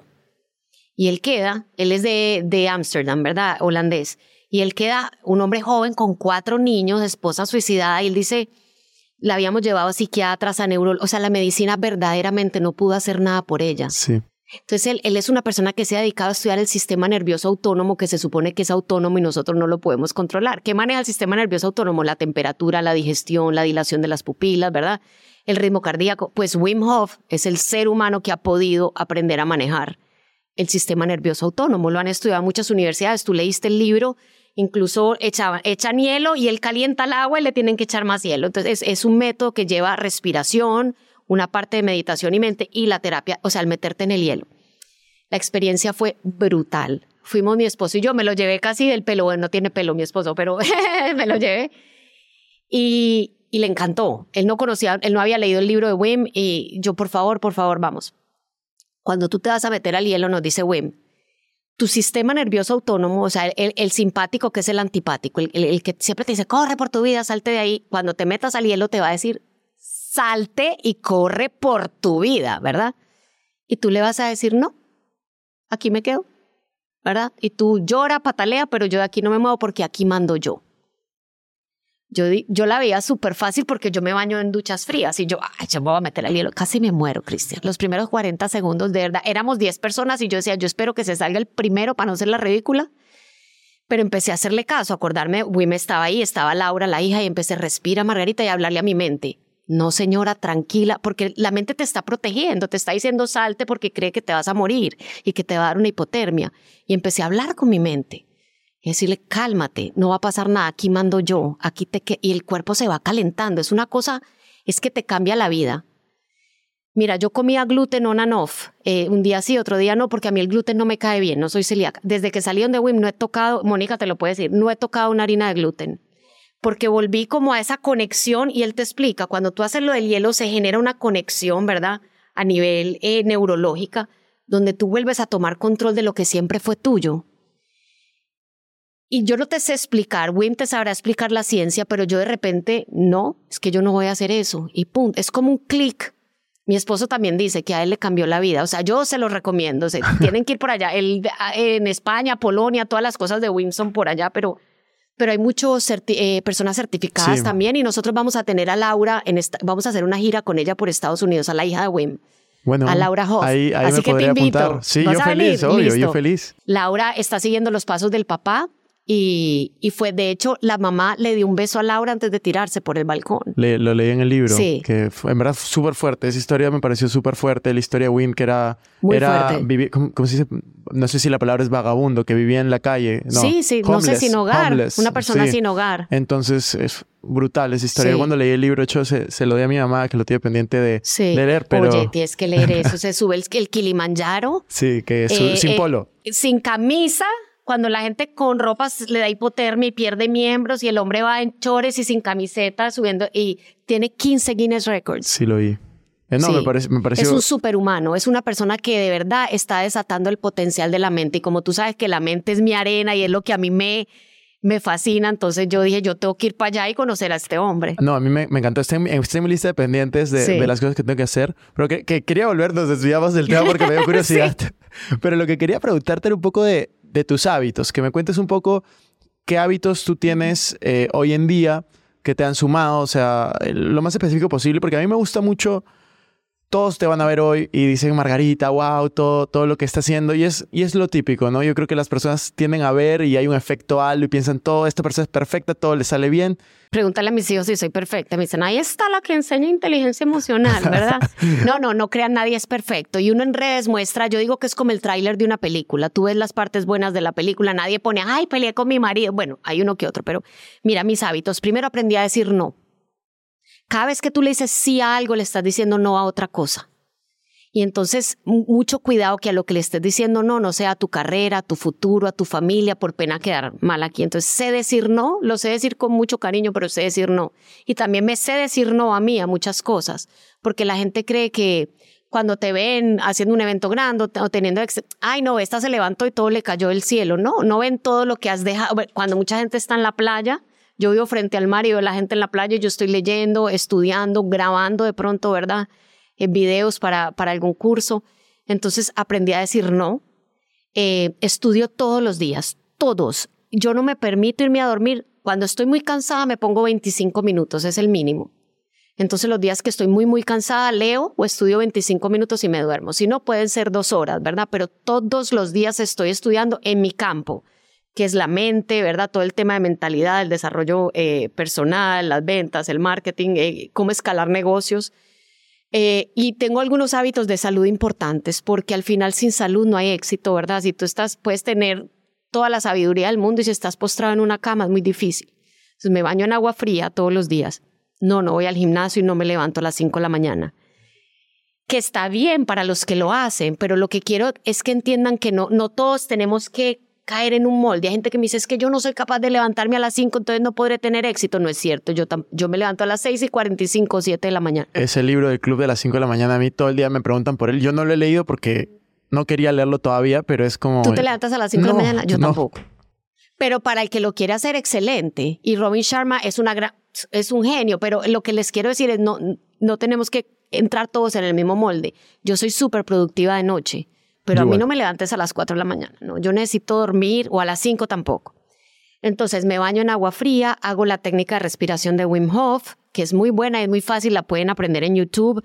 Y él es de Ámsterdam, ¿verdad? Holandés. Y él queda un hombre joven con 4 niños, esposa suicidada. Y él dice, la habíamos llevado a psiquiatras, a neurólogos. O sea, la medicina verdaderamente no pudo hacer nada por ella. Sí. Entonces, él es una persona que se ha dedicado a estudiar el sistema nervioso autónomo, que se supone que es autónomo y nosotros no lo podemos controlar. ¿Qué maneja el sistema nervioso autónomo? La temperatura, la digestión, la dilación de las pupilas, ¿verdad? El ritmo cardíaco. Pues Wim Hof es el ser humano que ha podido aprender a manejar el sistema nervioso autónomo. Lo han estudiado en muchas universidades. Tú leíste el libro, incluso echan hielo y él calienta el agua y le tienen que echar más hielo. Entonces, es un método que lleva respiración, una parte de meditación y mente y la terapia, o sea, el meterte en el hielo. La experiencia fue brutal. Fuimos mi esposo y yo, me lo llevé casi del pelo. Bueno, no tiene pelo mi esposo, pero me lo llevé. Y le encantó. Él no había leído el libro de Wim y yo, por favor, vamos. Cuando tú te vas a meter al hielo, nos dice Wim, tu sistema nervioso autónomo, o sea, el simpático que es el antipático, el que siempre te dice, corre por tu vida, salte de ahí. Cuando te metas al hielo te va a decir, salte y corre por tu vida, ¿verdad? Y tú le vas a decir, no, aquí me quedo, ¿verdad? Y tú llora, patalea, pero yo de aquí no me muevo porque aquí mando yo. Yo la veía súper fácil porque yo me baño en duchas frías y yo me voy a meter al hielo. Casi me muero, Cristian. Los primeros 40 segundos, de verdad, éramos 10 personas y yo decía, yo espero que se salga el primero para no ser la ridícula. Pero empecé a hacerle caso, a acordarme, Wim estaba ahí, estaba Laura, la hija, y empecé, respira, Margarita, y a hablarle a mi mente. No, señora, tranquila, porque la mente te está protegiendo, te está diciendo salte porque cree que te vas a morir y que te va a dar una hipotermia. Y empecé a hablar con mi mente y decirle, cálmate, no va a pasar nada, aquí mando yo, y el cuerpo se va calentando. Es una cosa, es que te cambia la vida. Mira, yo comía gluten on and off, un día sí, otro día no, porque a mí el gluten no me cae bien, no soy celíaca. Desde que salí de Wim no he tocado, Mónica te lo puede decir, no he tocado una harina de gluten. Porque volví como a esa conexión y él te explica, cuando tú haces lo del hielo se genera una conexión, ¿verdad? A nivel neurológica, donde tú vuelves a tomar control de lo que siempre fue tuyo. Y yo no te sé explicar, Wim te sabrá explicar la ciencia, pero yo de repente, no, es que yo no voy a hacer eso. Y pum, es como un clic. Mi esposo también dice que a él le cambió la vida. O sea, yo se los recomiendo. Tienen que ir por allá. En España, Polonia, todas las cosas de Wim son por allá, pero hay muchas personas certificadas también y nosotros vamos a tener a Laura, vamos a hacer una gira con ella por Estados Unidos, a la hija de Wim, a Laura Hoff. Ahí así me que te invito. Apuntar. Sí, yo feliz, obvio, listo. Yo feliz. Laura está siguiendo los pasos del papá y fue, de hecho, la mamá le dio un beso a Laura antes de tirarse por el balcón. Lo leí en el libro, sí. Que fue, en verdad, súper fuerte. Esa historia me pareció súper fuerte. La historia de Wim, que era fuerte. ¿Cómo se dice? No sé si la palabra es vagabundo, que vivía en la calle. No, sí, homeless, no sé, sin hogar. Una persona sin hogar. Entonces, es brutal esa historia. Yo cuando leí el libro, de hecho, se lo di a mi mamá, que lo tiene pendiente de leer, pero... Oye, tienes que leer eso. Se sube el Kilimanjaro. Sí, que es sin polo. Sin camisa. Cuando la gente con ropas le da hipotermia y pierde miembros y el hombre va en chores y sin camiseta subiendo y tiene 15 Guinness Records. Sí, lo vi. No, Sí. me pareció... Es un superhumano, es una persona que de verdad está desatando el potencial de la mente. Y como tú sabes que la mente es mi arena y es lo que a mí me fascina, entonces yo dije, yo tengo que ir para allá y conocer a este hombre. No, a mí me encantó. Está en mi lista de pendientes de las cosas que tengo que hacer. Pero que quería volver, nos desviamos del tema porque me dio curiosidad. Sí. Pero lo que quería preguntarte era un poco de tus hábitos. Que me cuentes un poco qué hábitos tú tienes hoy en día que te han sumado. O sea, lo más específico posible. Porque a mí me gusta mucho... Todos te van a ver hoy y dicen, Margarita, wow, todo lo que está haciendo. Y es lo típico, ¿no? Yo creo que las personas tienden a ver y hay un efecto halo y piensan, esta persona es perfecta, todo le sale bien. Pregúntale a mis hijos si soy perfecta. Me dicen, ahí está la que enseña inteligencia emocional, ¿verdad? No crean, nadie es perfecto. Y uno en redes muestra, yo digo que es como el tráiler de una película. Tú ves las partes buenas de la película, nadie pone, ay, peleé con mi marido. Bueno, hay uno que otro, pero mira mis hábitos. Primero aprendí a decir no. Cada vez que tú le dices sí a algo, le estás diciendo no a otra cosa. Y entonces, mucho cuidado que a lo que le estés diciendo no sea a tu carrera, a tu futuro, a tu familia, por pena quedar mal aquí. Entonces, sé decir no, lo sé decir con mucho cariño, pero sé decir no. Y también me sé decir no a mí, a muchas cosas, porque la gente cree que cuando te ven haciendo un evento grande o teniendo... Ay, no, esta se levantó y todo le cayó del cielo. No ven todo lo que has dejado. Cuando mucha gente está en la playa... Yo vivo frente al mar y veo a la gente en la playa y yo estoy leyendo, estudiando, grabando de pronto, ¿verdad? Videos para algún curso. Entonces aprendí a decir no. Estudio todos los días, todos. Yo no me permito irme a dormir. Cuando estoy muy cansada me pongo 25 minutos, es el mínimo. Entonces los días que estoy muy cansada leo o estudio 25 minutos y me duermo. Si no, pueden ser 2 horas, ¿verdad? Pero todos los días estoy estudiando en mi campo, que es la mente, ¿verdad? Todo el tema de mentalidad, el desarrollo personal, las ventas, el marketing, cómo escalar negocios. Y tengo algunos hábitos de salud importantes, porque al final sin salud no hay éxito, ¿verdad? Si tú puedes tener toda la sabiduría del mundo y si estás postrado en una cama es muy difícil. Entonces me baño en agua fría todos los días. No voy al gimnasio y no me levanto a las 5 de la mañana. Que está bien para los que lo hacen, pero lo que quiero es que entiendan que no todos tenemos que caer en un molde. Hay gente que me dice, es que yo no soy capaz de levantarme a las 5, entonces no podré tener éxito. No es cierto, yo me levanto a las 6:45 o 7 de la mañana. Ese libro del Club de las 5 de la mañana, a mí todo el día me preguntan por él. Yo no lo he leído porque no quería leerlo todavía, pero es como... ¿Tú te levantas a las 5 de la mañana? Yo tampoco. Pero para el que lo quiere hacer, excelente. Y Robin Sharma es un genio, pero lo que les quiero decir es no tenemos que entrar todos en el mismo molde. Yo soy súper productiva de noche. Pero a mí no me levantes a las 4 de la mañana, ¿no? Yo necesito dormir, o a las 5 tampoco. Entonces me baño en agua fría, hago la técnica de respiración de Wim Hof, que es muy buena, es muy fácil, la pueden aprender en YouTube.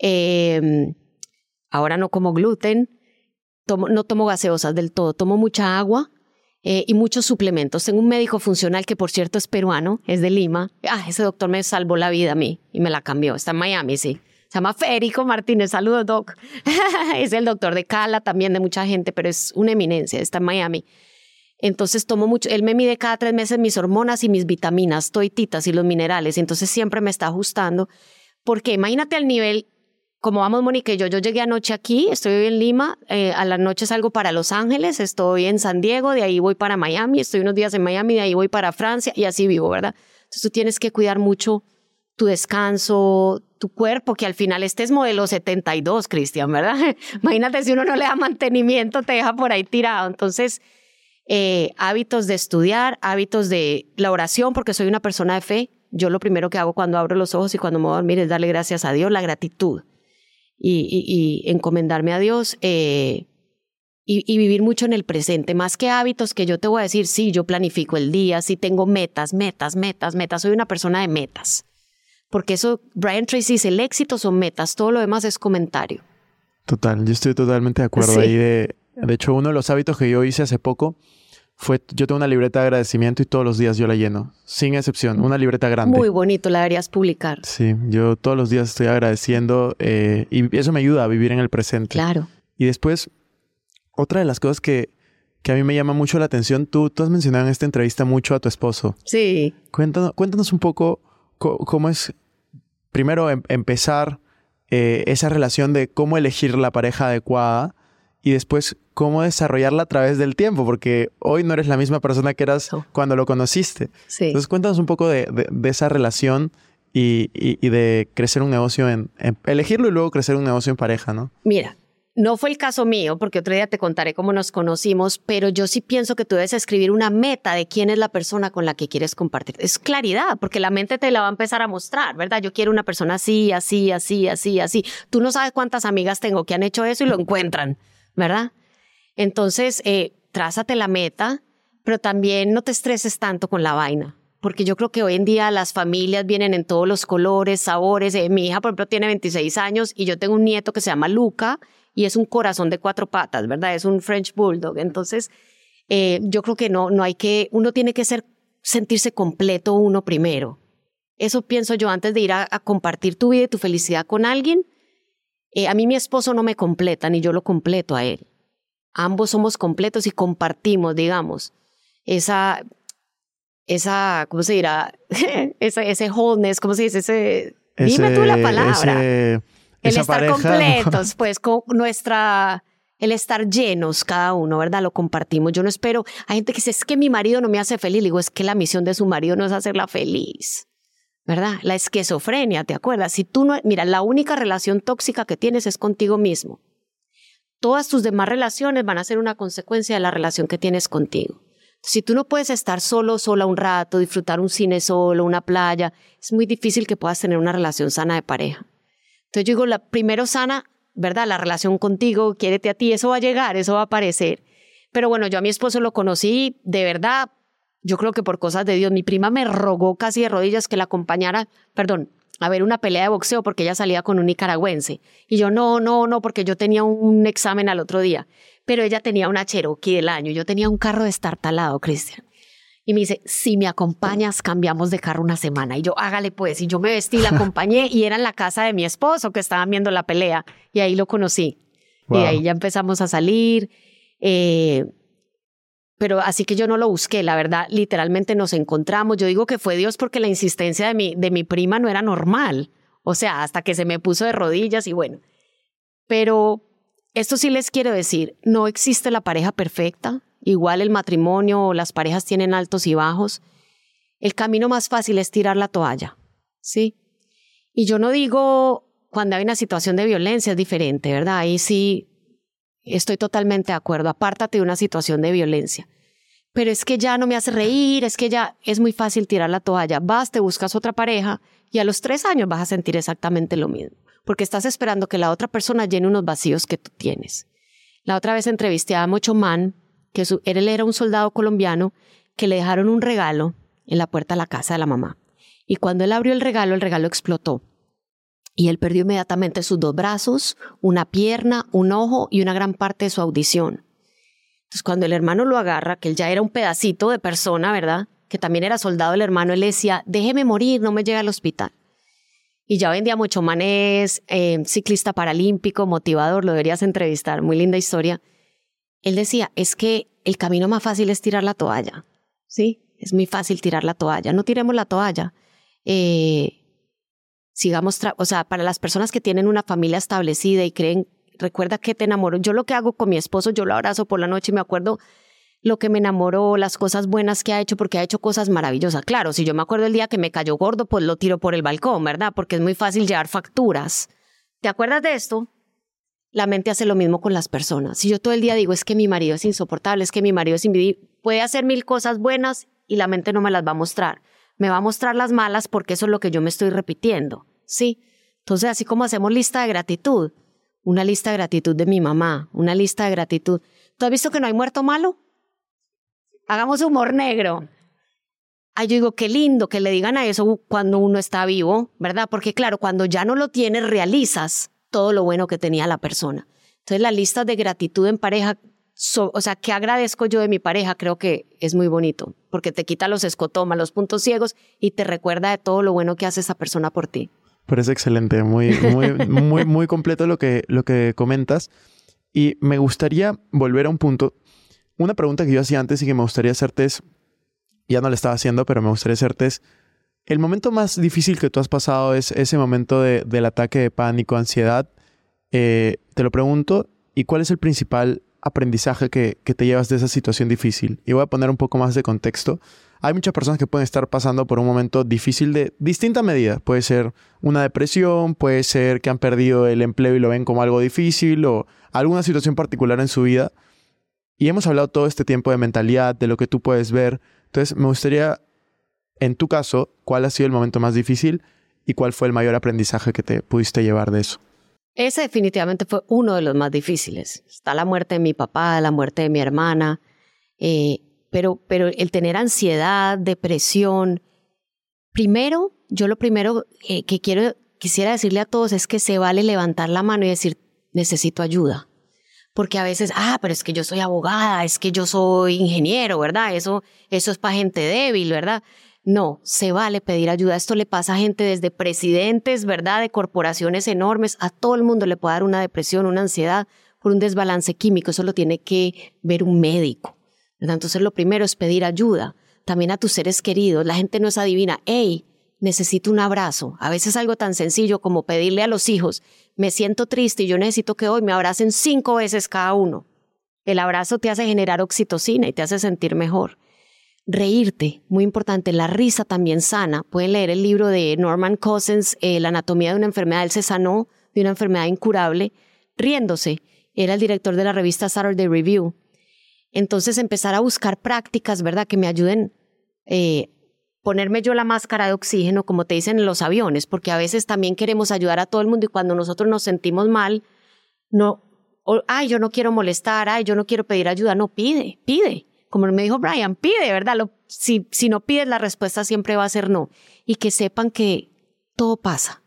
Ahora no como gluten, no tomo gaseosas del todo, tomo mucha agua y muchos suplementos. Tengo un médico funcional que, por cierto, es peruano, es de Lima. Ese doctor me salvó la vida a mí y me la cambió. Está en Miami, sí. Se llama Federico Martínez. Saludos, Doc. Es el doctor de Cala, también de mucha gente, pero es una eminencia. Está en Miami. Entonces tomo mucho. Él me mide cada 3 meses mis hormonas y mis vitaminas, toititas y los minerales. Y entonces siempre me está ajustando. Porque imagínate el nivel, como vamos, Mónica y yo llegué anoche aquí, estoy hoy en Lima, a la noche salgo para Los Ángeles, estoy en San Diego, de ahí voy para Miami, estoy unos días en Miami, de ahí voy para Francia y así vivo, ¿verdad? Entonces tú tienes que cuidar mucho tu descanso, tu cuerpo, que al final este es modelo 72, Cristian, ¿verdad? Imagínate si uno no le da mantenimiento, te deja por ahí tirado. Entonces, hábitos de estudiar, hábitos de la oración, porque soy una persona de fe. Yo lo primero que hago cuando abro los ojos y cuando me voy a dormir es darle gracias a Dios, la gratitud y encomendarme a Dios y vivir mucho en el presente. Más que hábitos que yo te voy a decir, sí, yo planifico el día, sí tengo metas. Soy una persona de metas. Porque eso, Brian Tracy dice, el éxito son metas, todo lo demás es comentario. Total, yo estoy totalmente de acuerdo Sí. ahí. De hecho, uno de los hábitos que yo hice hace poco fue, yo tengo una libreta de agradecimiento y todos los días yo la lleno, sin excepción, una libreta grande. Muy bonito, la deberías publicar. Sí, yo todos los días estoy agradeciendo y eso me ayuda a vivir en el presente. Claro. Y después, otra de las cosas que a mí me llama mucho la atención, tú has mencionado en esta entrevista mucho a tu esposo. Sí. Cuéntanos un poco cómo es, primero, empezar esa relación de cómo elegir la pareja adecuada y después cómo desarrollarla a través del tiempo, porque hoy no eres la misma persona que eras cuando lo conociste. Sí. Entonces, cuéntanos un poco de esa relación y de crecer un negocio elegirlo y luego crecer un negocio en pareja, ¿no? Mira, no fue el caso mío, porque otro día te contaré cómo nos conocimos, pero yo sí pienso que tú debes escribir una meta de quién es la persona con la que quieres compartir. Es claridad, porque la mente te la va a empezar a mostrar, ¿verdad? Yo quiero una persona así, así, así, así, así. Tú no sabes cuántas amigas tengo que han hecho eso y lo encuentran, ¿verdad? Entonces, trázate la meta, pero también no te estreses tanto con la vaina. Porque yo creo que hoy en día las familias vienen en todos los colores, sabores. Mi hija, por ejemplo, tiene 26 años y yo tengo un nieto que se llama Luca y es un corazón de 4 patas, ¿verdad? Es un French Bulldog. Entonces, yo creo que no hay que, uno tiene que sentirse completo uno primero. Eso pienso yo antes de ir a compartir tu vida y tu felicidad con alguien. A mí mi esposo no me completa, ni yo lo completo a él. Ambos somos completos y compartimos, digamos, esa ¿cómo se dirá? ese wholeness, ¿cómo se dice? Dime tú la palabra. El estar pareja, completos, ¿no? Pues con el estar llenos cada uno, ¿verdad? Lo compartimos. Yo no espero, hay gente que dice, es que mi marido no me hace feliz. Le digo, es que la misión de su marido no es hacerla feliz, ¿verdad? La esquizofrenia, ¿te acuerdas? Si tú no, mira, la única relación tóxica que tienes es contigo mismo. Todas tus demás relaciones van a ser una consecuencia de la relación que tienes contigo. Si tú no puedes estar sola un rato, disfrutar un cine solo, una playa, es muy difícil que puedas tener una relación sana de pareja. Entonces yo digo, primero sana, ¿verdad? La relación contigo, quiérete a ti, eso va a llegar, eso va a aparecer. Pero bueno, yo a mi esposo lo conocí, de verdad, yo creo que por cosas de Dios. Mi prima me rogó casi de rodillas que la acompañara, a ver una pelea de boxeo porque ella salía con un nicaragüense. Y yo, no, porque yo tenía un examen al otro día. Pero ella tenía una Cherokee del año. Yo tenía un carro destartalado, Cristian. Y me dice, si me acompañas, cambiamos de carro una semana. Y yo, hágale pues. Y yo me vestí, la acompañé y era en la casa de mi esposo que estaban viendo la pelea. Y ahí lo conocí. Wow. Y ahí ya empezamos a salir. Pero así que yo no lo busqué, la verdad, literalmente nos encontramos. Yo digo que fue Dios porque la insistencia de mi prima no era normal. O sea, hasta que se me puso de rodillas y bueno. Pero esto sí les quiero decir, no existe la pareja perfecta. Igual el matrimonio o las parejas tienen altos y bajos. El camino más fácil es tirar la toalla, ¿sí? Y yo no digo cuando hay una situación de violencia es diferente, ¿verdad? Ahí sí estoy totalmente de acuerdo. Apártate de una situación de violencia. Pero es que ya no me hace reír, es que ya es muy fácil tirar la toalla. Vas, te buscas otra pareja y a los 3 años vas a sentir exactamente lo mismo. Porque estás esperando que la otra persona llene unos vacíos que tú tienes. La otra vez entrevisté a Mocho Man, que él era un soldado colombiano que le dejaron un regalo en la puerta de la casa de la mamá. Y cuando él abrió el regalo explotó. Y él perdió inmediatamente sus 2 brazos, una pierna, un ojo y una gran parte de su audición. Entonces cuando el hermano lo agarra, que él ya era un pedacito de persona, ¿verdad? Que también era soldado el hermano, él le decía, déjeme morir, no me lleve al hospital. Y ya hoy en día Mocho Man es ciclista paralímpico, motivador, lo deberías entrevistar, muy linda historia. Él decía, es que el camino más fácil es tirar la toalla, ¿sí? Es muy fácil tirar la toalla, no tiremos la toalla. Sigamos, o sea, para las personas que tienen una familia establecida y creen, recuerda que te enamoró. Yo lo que hago con mi esposo, yo lo abrazo por la noche y me acuerdo lo que me enamoró, las cosas buenas que ha hecho, porque ha hecho cosas maravillosas. Claro, si yo me acuerdo el día que me cayó gordo, pues lo tiro por el balcón, ¿verdad? Porque es muy fácil llevar facturas. ¿Te acuerdas de esto? La mente hace lo mismo con las personas. Si yo todo el día digo, es que mi marido es insoportable, es que mi marido es invivible, puede hacer 1000 cosas buenas y la mente no me las va a mostrar. Me va a mostrar las malas porque eso es lo que yo me estoy repitiendo, ¿sí? Entonces, así como hacemos lista de gratitud, una lista de gratitud de mi mamá, una lista de gratitud. ¿Tú has visto que no hay muerto malo? Hagamos humor negro. Ay, yo digo, qué lindo que le digan a eso cuando uno está vivo, ¿verdad? Porque claro, cuando ya no lo tienes, realizas todo lo bueno que tenía la persona. Entonces, la lista de gratitud en pareja, o sea, ¿qué agradezco yo de mi pareja? Creo que es muy bonito, porque te quita los escotomas, los puntos ciegos y te recuerda de todo lo bueno que hace esa persona por ti. Pero es excelente, muy completo lo que comentas. Y me gustaría volver a un punto. Una pregunta que yo hacía antes y que me gustaría hacerte es, ya no la estaba haciendo, pero me gustaría hacerte es, el momento más difícil que tú has pasado es ese momento del ataque de pánico, ansiedad. Te lo pregunto, ¿y cuál es el principal aprendizaje que te llevas de esa situación difícil? Y voy a poner un poco más de contexto. hay muchas personas que pueden estar pasando por un momento difícil de distinta medida. Puede ser una depresión, puede ser que han perdido el empleo y lo ven como algo difícil o alguna situación particular en su vida. Y hemos hablado todo este tiempo de mentalidad, de lo que tú puedes ver. Entonces, me gustaría, en tu caso, ¿cuál ha sido el momento más difícil y cuál fue el mayor aprendizaje que te pudiste llevar de eso? Ese definitivamente fue uno de los más difíciles. Está la muerte de mi papá, la muerte de mi hermana, pero el tener ansiedad, depresión. Primero, yo lo primero que quisiera decirle a todos es que se vale levantar la mano y decir, necesito ayuda. Porque a veces, pero es que yo soy abogada, es que yo soy ingeniero, ¿verdad? Eso es para gente débil, ¿verdad? No, se vale pedir ayuda. Esto le pasa a gente desde presidentes, ¿verdad? De corporaciones enormes. A todo el mundo le puede dar una depresión, una ansiedad por un desbalance químico. Eso lo tiene que ver un médico, ¿verdad? Entonces lo primero es pedir ayuda. También a tus seres queridos. La gente no es adivina. Hey, necesito un abrazo. A veces algo tan sencillo como pedirle a los hijos, me siento triste y yo necesito que hoy me abracen 5 veces cada uno. El abrazo te hace generar oxitocina y te hace sentir mejor. Reírte, muy importante. La risa también sana. Pueden leer el libro de Norman Cousins, La anatomía de una enfermedad. Él se sanó de una enfermedad incurable riéndose. Era el director de la revista Saturday Review. Entonces empezar a buscar prácticas, ¿verdad? Que me ayuden ponerme yo la máscara de oxígeno, como te dicen en los aviones, porque a veces también queremos ayudar a todo el mundo y cuando nosotros nos sentimos mal, yo no quiero molestar, yo no quiero pedir ayuda. No, pide. Como me dijo Brian, pide, ¿verdad? Si no pides, la respuesta siempre va a ser no. Y que sepan que todo pasa.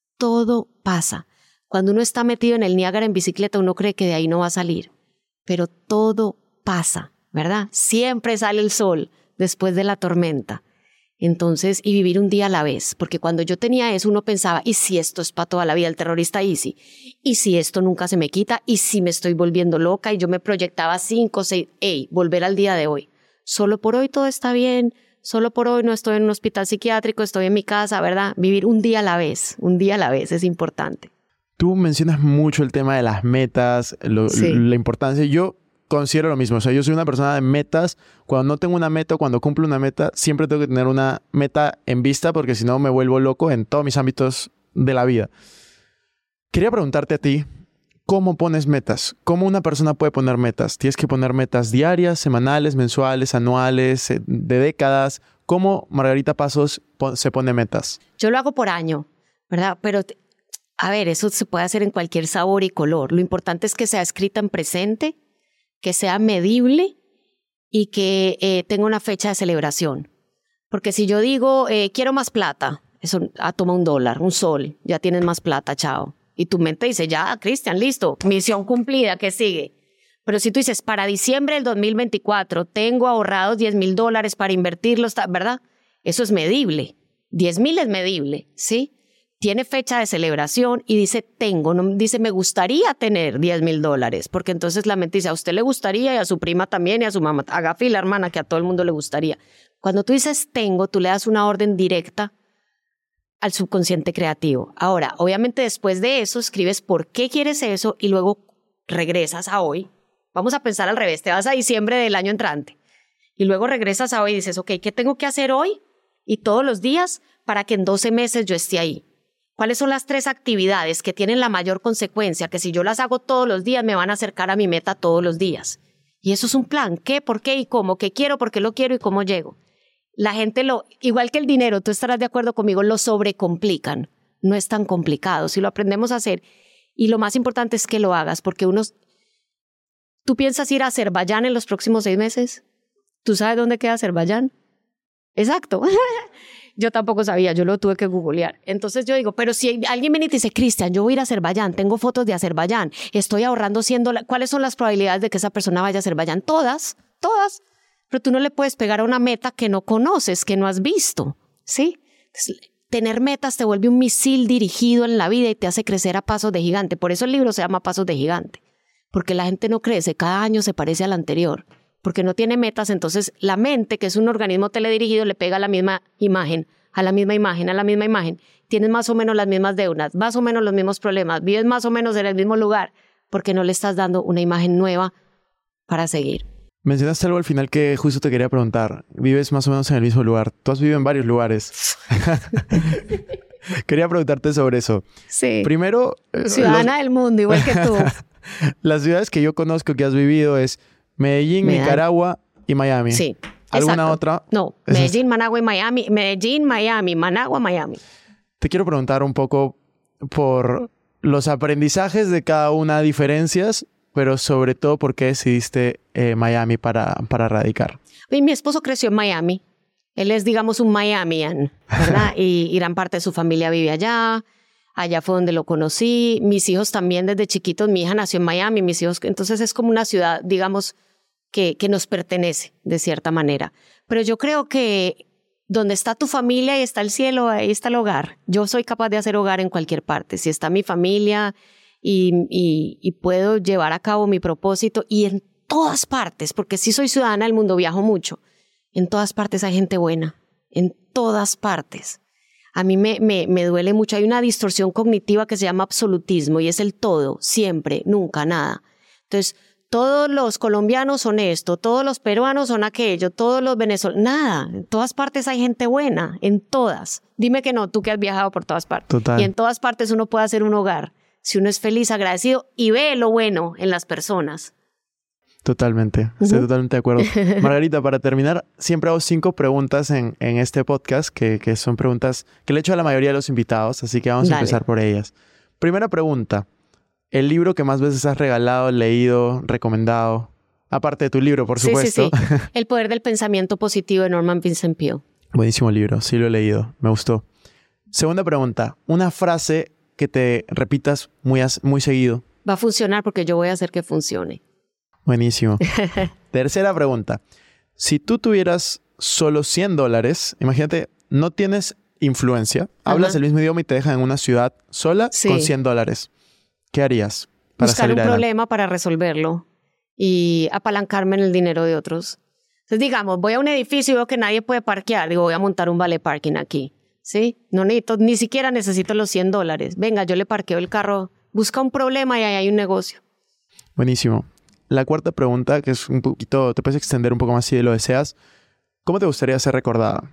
Cuando uno está metido en el Niágara en bicicleta, uno cree que de ahí no va a salir. Pero todo pasa, ¿verdad? Siempre sale el sol después de la tormenta. Entonces, y vivir un día a la vez. Porque cuando yo tenía eso, uno pensaba, ¿y si esto es para toda la vida? El terrorista Easy. ¿Y si esto nunca se me quita? ¿Y si me estoy volviendo loca? Y yo me proyectaba 5, 6, volver al día de hoy. Solo por hoy todo está bien. Solo por hoy no estoy en un hospital psiquiátrico, estoy en mi casa, ¿verdad? Vivir un día a la vez es importante. Tú mencionas mucho el tema de las metas, la importancia. Yo considero lo mismo. O sea, yo soy una persona de metas. Cuando no tengo una meta o cuando cumplo una meta, siempre tengo que tener una meta en vista porque si no me vuelvo loco en todos mis ámbitos de la vida. Quería preguntarte a ti, ¿cómo pones metas? ¿Cómo una persona puede poner metas? ¿Tienes que poner metas diarias, semanales, mensuales, anuales, de décadas? ¿Cómo Margarita Pasos se pone metas? Yo lo hago por año, ¿verdad? Pero, a ver, eso se puede hacer en cualquier sabor y color. Lo importante es que sea escrita en presente, que sea medible y que tenga una fecha de celebración. Porque si yo digo, quiero más plata, eso toma $1, un sol, ya tienes más plata, chao. Y tu mente dice, ya, Cristian, listo, misión cumplida, ¿qué sigue? Pero si tú dices, para diciembre del 2024 tengo ahorrados $10,000 para invertirlos, ¿verdad? Eso es medible. 10,000 es medible, ¿sí? Tiene fecha de celebración y dice tengo, no dice me gustaría tener $10,000, porque entonces la mente dice a usted le gustaría y a su prima también y a su mamá, haga fila hermana que a todo el mundo le gustaría. Cuando tú dices tengo, tú le das una orden directa al subconsciente creativo. Ahora, obviamente después de eso escribes por qué quieres eso y luego regresas a hoy. Vamos a pensar al revés, te vas a diciembre del año entrante y luego regresas a hoy y dices, ok, ¿qué tengo que hacer hoy y todos los días para que en 12 meses yo esté ahí? ¿Cuáles son las 3 actividades que tienen la mayor consecuencia? Que si yo las hago todos los días me van a acercar a mi meta todos los días. Y eso es un plan. ¿Qué? ¿Por qué? ¿Y cómo? ¿Qué quiero? ¿Por qué lo quiero? ¿Y cómo llego? La gente igual que el dinero, tú estarás de acuerdo conmigo, lo sobrecomplican. No es tan complicado. Si lo aprendemos a hacer. Y lo más importante es que lo hagas, porque ¿tú piensas ir a Azerbaiyán en los próximos 6 meses? ¿Tú sabes dónde queda Azerbaiyán? Exacto. Yo tampoco sabía, yo lo tuve que googlear. Entonces yo digo, pero si alguien viene y te dice, Cristian, yo voy a ir a Azerbaiyán, tengo fotos de Azerbaiyán, estoy ahorrando $100, ¿cuáles son las probabilidades de que esa persona vaya a Azerbaiyán? Todas. Pero tú no le puedes pegar a una meta que no conoces, que no has visto, ¿sí? Entonces, tener metas te vuelve un misil dirigido en la vida y te hace crecer a pasos de gigante. Por eso el libro se llama Pasos de Gigante, porque la gente no crece, cada año se parece al anterior. Porque no tiene metas, entonces la mente, que es un organismo teledirigido, le pega a la misma imagen, a la misma imagen. Tienes más o menos las mismas deudas, más o menos los mismos problemas, vives más o menos en el mismo lugar, porque no le estás dando una imagen nueva para seguir. Mencionaste algo al final que justo te quería preguntar. Vives más o menos en el mismo lugar. Tú has vivido en varios lugares. Quería preguntarte sobre eso. Sí. Primero... Ciudadana del mundo, igual que tú. Las ciudades que yo conozco que has vivido es Medellín, Nicaragua y Miami. Sí. ¿Alguna exacto. otra? No, Medellín, Managua y Miami. Medellín, Miami, Managua, Miami. Te quiero preguntar un poco por los aprendizajes de cada una, diferencias, pero sobre todo por qué decidiste Miami para radicar. Y mi esposo creció en Miami. Él es, digamos, un Miamian, ¿verdad? Y gran parte de su familia vive allá. Allá fue donde lo conocí. Mis hijos también desde chiquitos. Mi hija nació en Miami. Mis hijos, entonces es como una ciudad, digamos, que nos pertenece de cierta manera. Pero yo creo que donde está tu familia y está el cielo, ahí está el hogar. Yo soy capaz de hacer hogar en cualquier parte. Si está mi familia y puedo llevar a cabo mi propósito y en todas partes, porque sí soy ciudadana del mundo, viajo mucho. En todas partes hay gente buena. En todas partes. A mí me duele mucho. Hay una distorsión cognitiva que se llama absolutismo y es el todo, siempre, nunca, nada. Entonces, todos los colombianos son esto, todos los peruanos son aquello, todos los venezolanos, nada. En todas partes hay gente buena, en todas. Dime que no, tú que has viajado por todas partes. Total. Y en todas partes uno puede hacer un hogar, si uno es feliz, agradecido y ve lo bueno en las personas. Totalmente, estoy totalmente de acuerdo. Margarita, para terminar, siempre hago 5 preguntas en este podcast, que son preguntas que le he hecho a la mayoría de los invitados, así que vamos a empezar por ellas. Primera pregunta. ¿El libro que más veces has regalado, leído, recomendado? Aparte de tu libro, por supuesto. Sí. El poder del pensamiento positivo de Norman Vincent Peale. Buenísimo libro, sí lo he leído, me gustó. Segunda pregunta. Una frase que te repitas muy seguido. Va a funcionar porque yo voy a hacer que funcione. Buenísimo. Tercera pregunta. Si tú tuvieras solo $100, imagínate, no tienes influencia, hablas el mismo idioma y te dejan en una ciudad sola con $100. ¿Qué harías para buscar salir un adelante? problema para resolverlo y apalancarme en el dinero de otros. Entonces, digamos, voy a un edificio y veo que nadie puede parquear. Digo, voy a montar un valet parking aquí. ¿Sí? No necesito, ni siquiera necesito los $100. Venga, yo le parqueo el carro. Busca un problema y ahí hay un negocio. Buenísimo. La cuarta pregunta, que es un poquito, te puedes extender un poco más si lo deseas. ¿Cómo te gustaría ser recordada?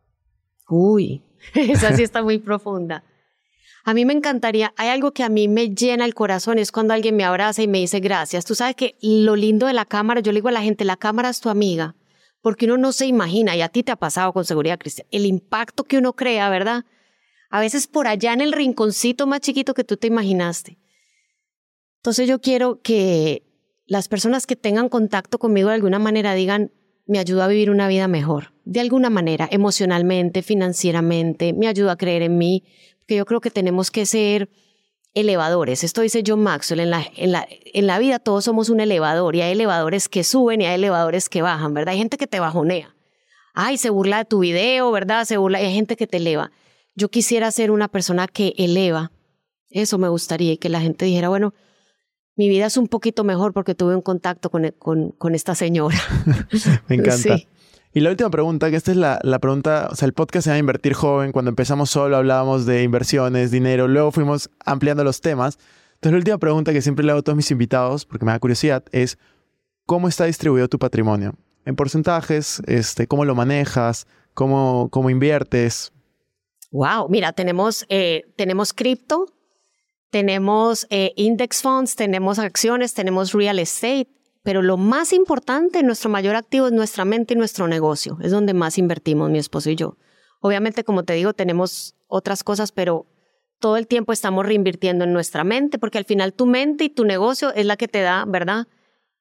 Uy, esa sí está muy profunda. A mí me encantaría, hay algo que a mí me llena el corazón, es cuando alguien me abraza y me dice gracias. Tú sabes que lo lindo de la cámara, yo le digo a la gente, la cámara es tu amiga, porque uno no se imagina, y a ti te ha pasado con seguridad, Cristian, el impacto que uno crea, ¿verdad? A veces por allá en el rinconcito más chiquito que tú te imaginaste. Entonces yo quiero que las personas que tengan contacto conmigo de alguna manera digan, me ayudó a vivir una vida mejor, de alguna manera, emocionalmente, financieramente, me ayudó a creer en mí, porque yo creo que tenemos que ser elevadores. Esto dice John Maxwell, en la vida todos somos un elevador y hay elevadores que suben y hay elevadores que bajan, ¿verdad? Hay gente que te bajonea. Ay, se burla de tu video, ¿verdad? Se burla, y hay gente que te eleva. Yo quisiera ser una persona que eleva. Eso me gustaría, y que la gente dijera, bueno, mi vida es un poquito mejor porque tuve un contacto con esta señora. Me encanta. Sí. Y la última pregunta, que esta es la pregunta, o sea, el podcast se llama Invertir Joven. Cuando empezamos solo hablábamos de inversiones, dinero, luego fuimos ampliando los temas. Entonces la última pregunta que siempre le hago a todos mis invitados, porque me da curiosidad, es ¿cómo está distribuido tu patrimonio? En porcentajes, ¿cómo lo manejas? ¿Cómo inviertes? Wow, mira, tenemos cripto, tenemos index funds, tenemos acciones, tenemos real estate, pero lo más importante, nuestro mayor activo es nuestra mente y nuestro negocio. Es donde más invertimos mi esposo y yo. Obviamente, como te digo, tenemos otras cosas, pero todo el tiempo estamos reinvirtiendo en nuestra mente, porque al final tu mente y tu negocio es la que te da, ¿verdad?,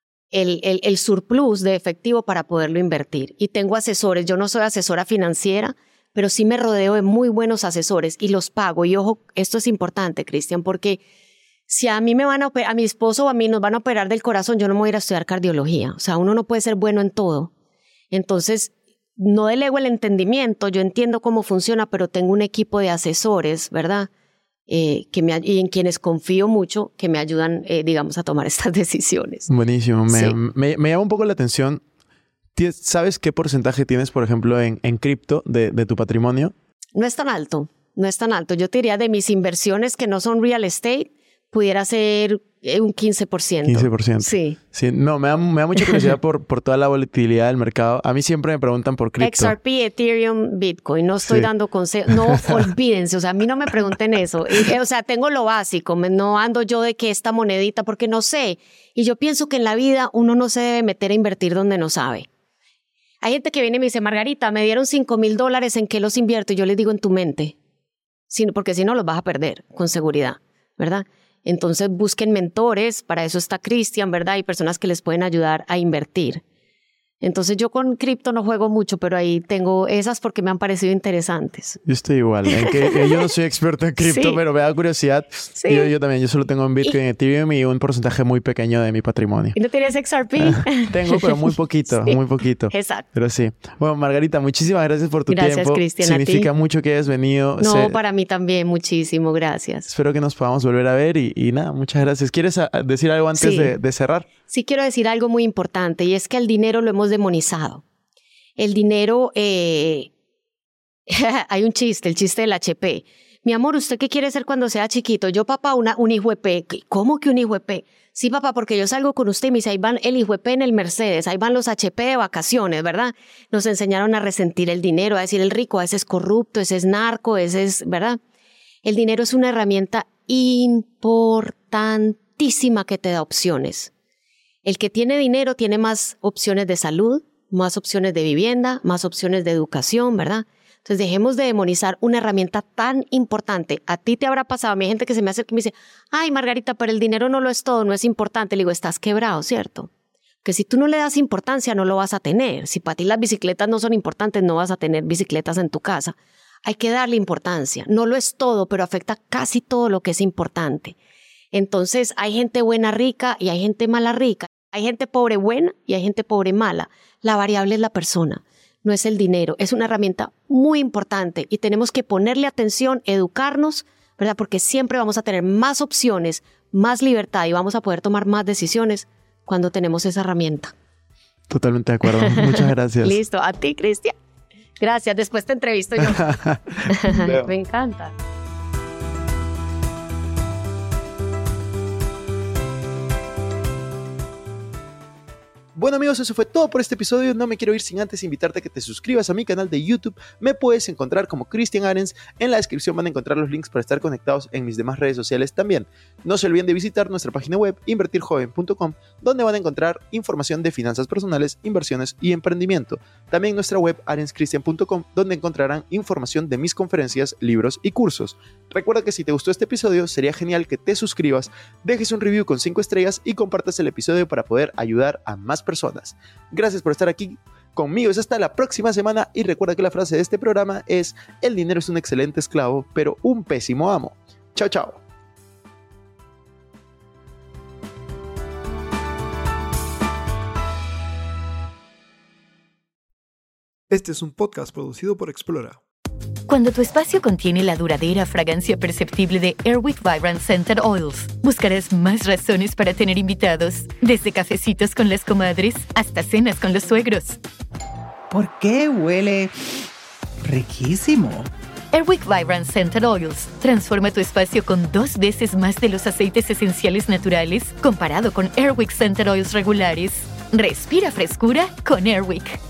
el surplus de efectivo para poderlo invertir. Y tengo asesores, yo no soy asesora financiera, pero sí me rodeo de muy buenos asesores y los pago. Y ojo, esto es importante, Cristian, porque si a mí a mi esposo o a mí nos van a operar del corazón, yo no me voy a ir a estudiar cardiología. O sea, uno no puede ser bueno en todo. Entonces, no delego el entendimiento, yo entiendo cómo funciona, pero tengo un equipo de asesores, ¿verdad?, y en quienes confío mucho, que me ayudan, digamos, a tomar estas decisiones. Buenísimo. Sí. Me llama un poco la atención. ¿Sabes qué porcentaje tienes, por ejemplo, en cripto de tu patrimonio? No es tan alto, no es tan alto. Yo te diría de mis inversiones que no son real estate, pudiera ser un 15%. 15%. Sí. Sí, no, me da mucha curiosidad por toda la volatilidad del mercado. A mí siempre me preguntan por cripto. XRP, Ethereum, Bitcoin. No estoy dando consejos. No, olvídense. O sea, a mí no me pregunten eso. O sea, tengo lo básico. No ando yo de que esta monedita, porque no sé. Y yo pienso que en la vida uno no se debe meter a invertir donde no sabe. Hay gente que viene y me dice, Margarita, me dieron $5,000, ¿en qué los invierto? Y yo les digo, en tu mente. Porque si no, los vas a perder, con seguridad, ¿verdad? Entonces busquen mentores, para eso está Cristian, ¿verdad? Hay personas que les pueden ayudar a invertir. Entonces yo con cripto no juego mucho, pero ahí tengo esas porque me han parecido interesantes. Yo estoy igual. Yo no soy experto en cripto, pero me da curiosidad. Sí. Yo también. Yo solo tengo en Bitcoin, Ethereum y un porcentaje muy pequeño de mi patrimonio. ¿Y no tienes XRP? Tengo, pero muy poquito, muy poquito. Exacto. Pero sí. Bueno, Margarita, muchísimas gracias por tu tiempo. Gracias, Cristian. Significa mucho que hayas venido. No, para mí también, muchísimo. Gracias. Espero que nos podamos volver a ver y nada, muchas gracias. ¿Quieres decir algo antes de cerrar? Sí, quiero decir algo muy importante y es que el dinero lo hemos demonizado. El dinero, hay un chiste, el chiste del HP. Mi amor, ¿usted qué quiere ser cuando sea chiquito? Yo, papá, un hijo de P. ¿Cómo que un hijo de P? Sí, papá, porque yo salgo con usted y me dice, ahí van el hijo de P en el Mercedes, ahí van los HP de vacaciones, ¿verdad? Nos enseñaron a resentir el dinero, a decir el rico, ese es corrupto, ese es narco, ese es, ¿verdad? El dinero es una herramienta importantísima que te da opciones. El que tiene dinero tiene más opciones de salud, más opciones de vivienda, más opciones de educación, ¿verdad? Entonces dejemos de demonizar una herramienta tan importante. A ti te habrá pasado, a mí hay gente que se me acerca y me dice, ay Margarita, pero el dinero no lo es todo, no es importante. Le digo, estás quebrado, ¿cierto? Que si tú no le das importancia no lo vas a tener. Si para ti las bicicletas no son importantes, no vas a tener bicicletas en tu casa. Hay que darle importancia. No lo es todo, pero afecta casi todo lo que es importante. Entonces hay gente buena rica y hay gente mala rica. Hay gente pobre buena y hay gente pobre mala. La variable es la persona, no es el dinero. Es una herramienta muy importante y tenemos que ponerle atención, educarnos, ¿verdad? Porque siempre vamos a tener más opciones, más libertad y vamos a poder tomar más decisiones cuando tenemos esa herramienta. Totalmente de acuerdo. Muchas gracias. Listo. A ti, Cristian. Gracias. Después te entrevisto yo. Me encanta. Bueno amigos, eso fue todo por este episodio. No me quiero ir sin antes invitarte a que te suscribas a mi canal de YouTube. Me puedes encontrar como Cristian Arens. En la descripción van a encontrar los links para estar conectados en mis demás redes sociales también. No se olviden de visitar nuestra página web invertirjoven.com, donde van a encontrar información de finanzas personales, inversiones y emprendimiento. También nuestra web arenscristian.com, donde encontrarán información de mis conferencias, libros y cursos. Recuerda que si te gustó este episodio, sería genial que te suscribas, dejes un review con 5 estrellas y compartas el episodio para poder ayudar a más personas. Gracias por estar aquí conmigo. Hasta la próxima semana y recuerda que la frase de este programa es: el dinero es un excelente esclavo, pero un pésimo amo. Chao, chao. Este es un podcast producido por Explora. Cuando tu espacio contiene la duradera fragancia perceptible de Airwick Vibrant Scented Oils, buscarás más razones para tener invitados, desde cafecitos con las comadres hasta cenas con los suegros. ¿Por qué huele riquísimo? Airwick Vibrant Scented Oils transforma tu espacio con 2 veces más de los aceites esenciales naturales comparado con Airwick Scented Oils regulares. Respira frescura con Airwick.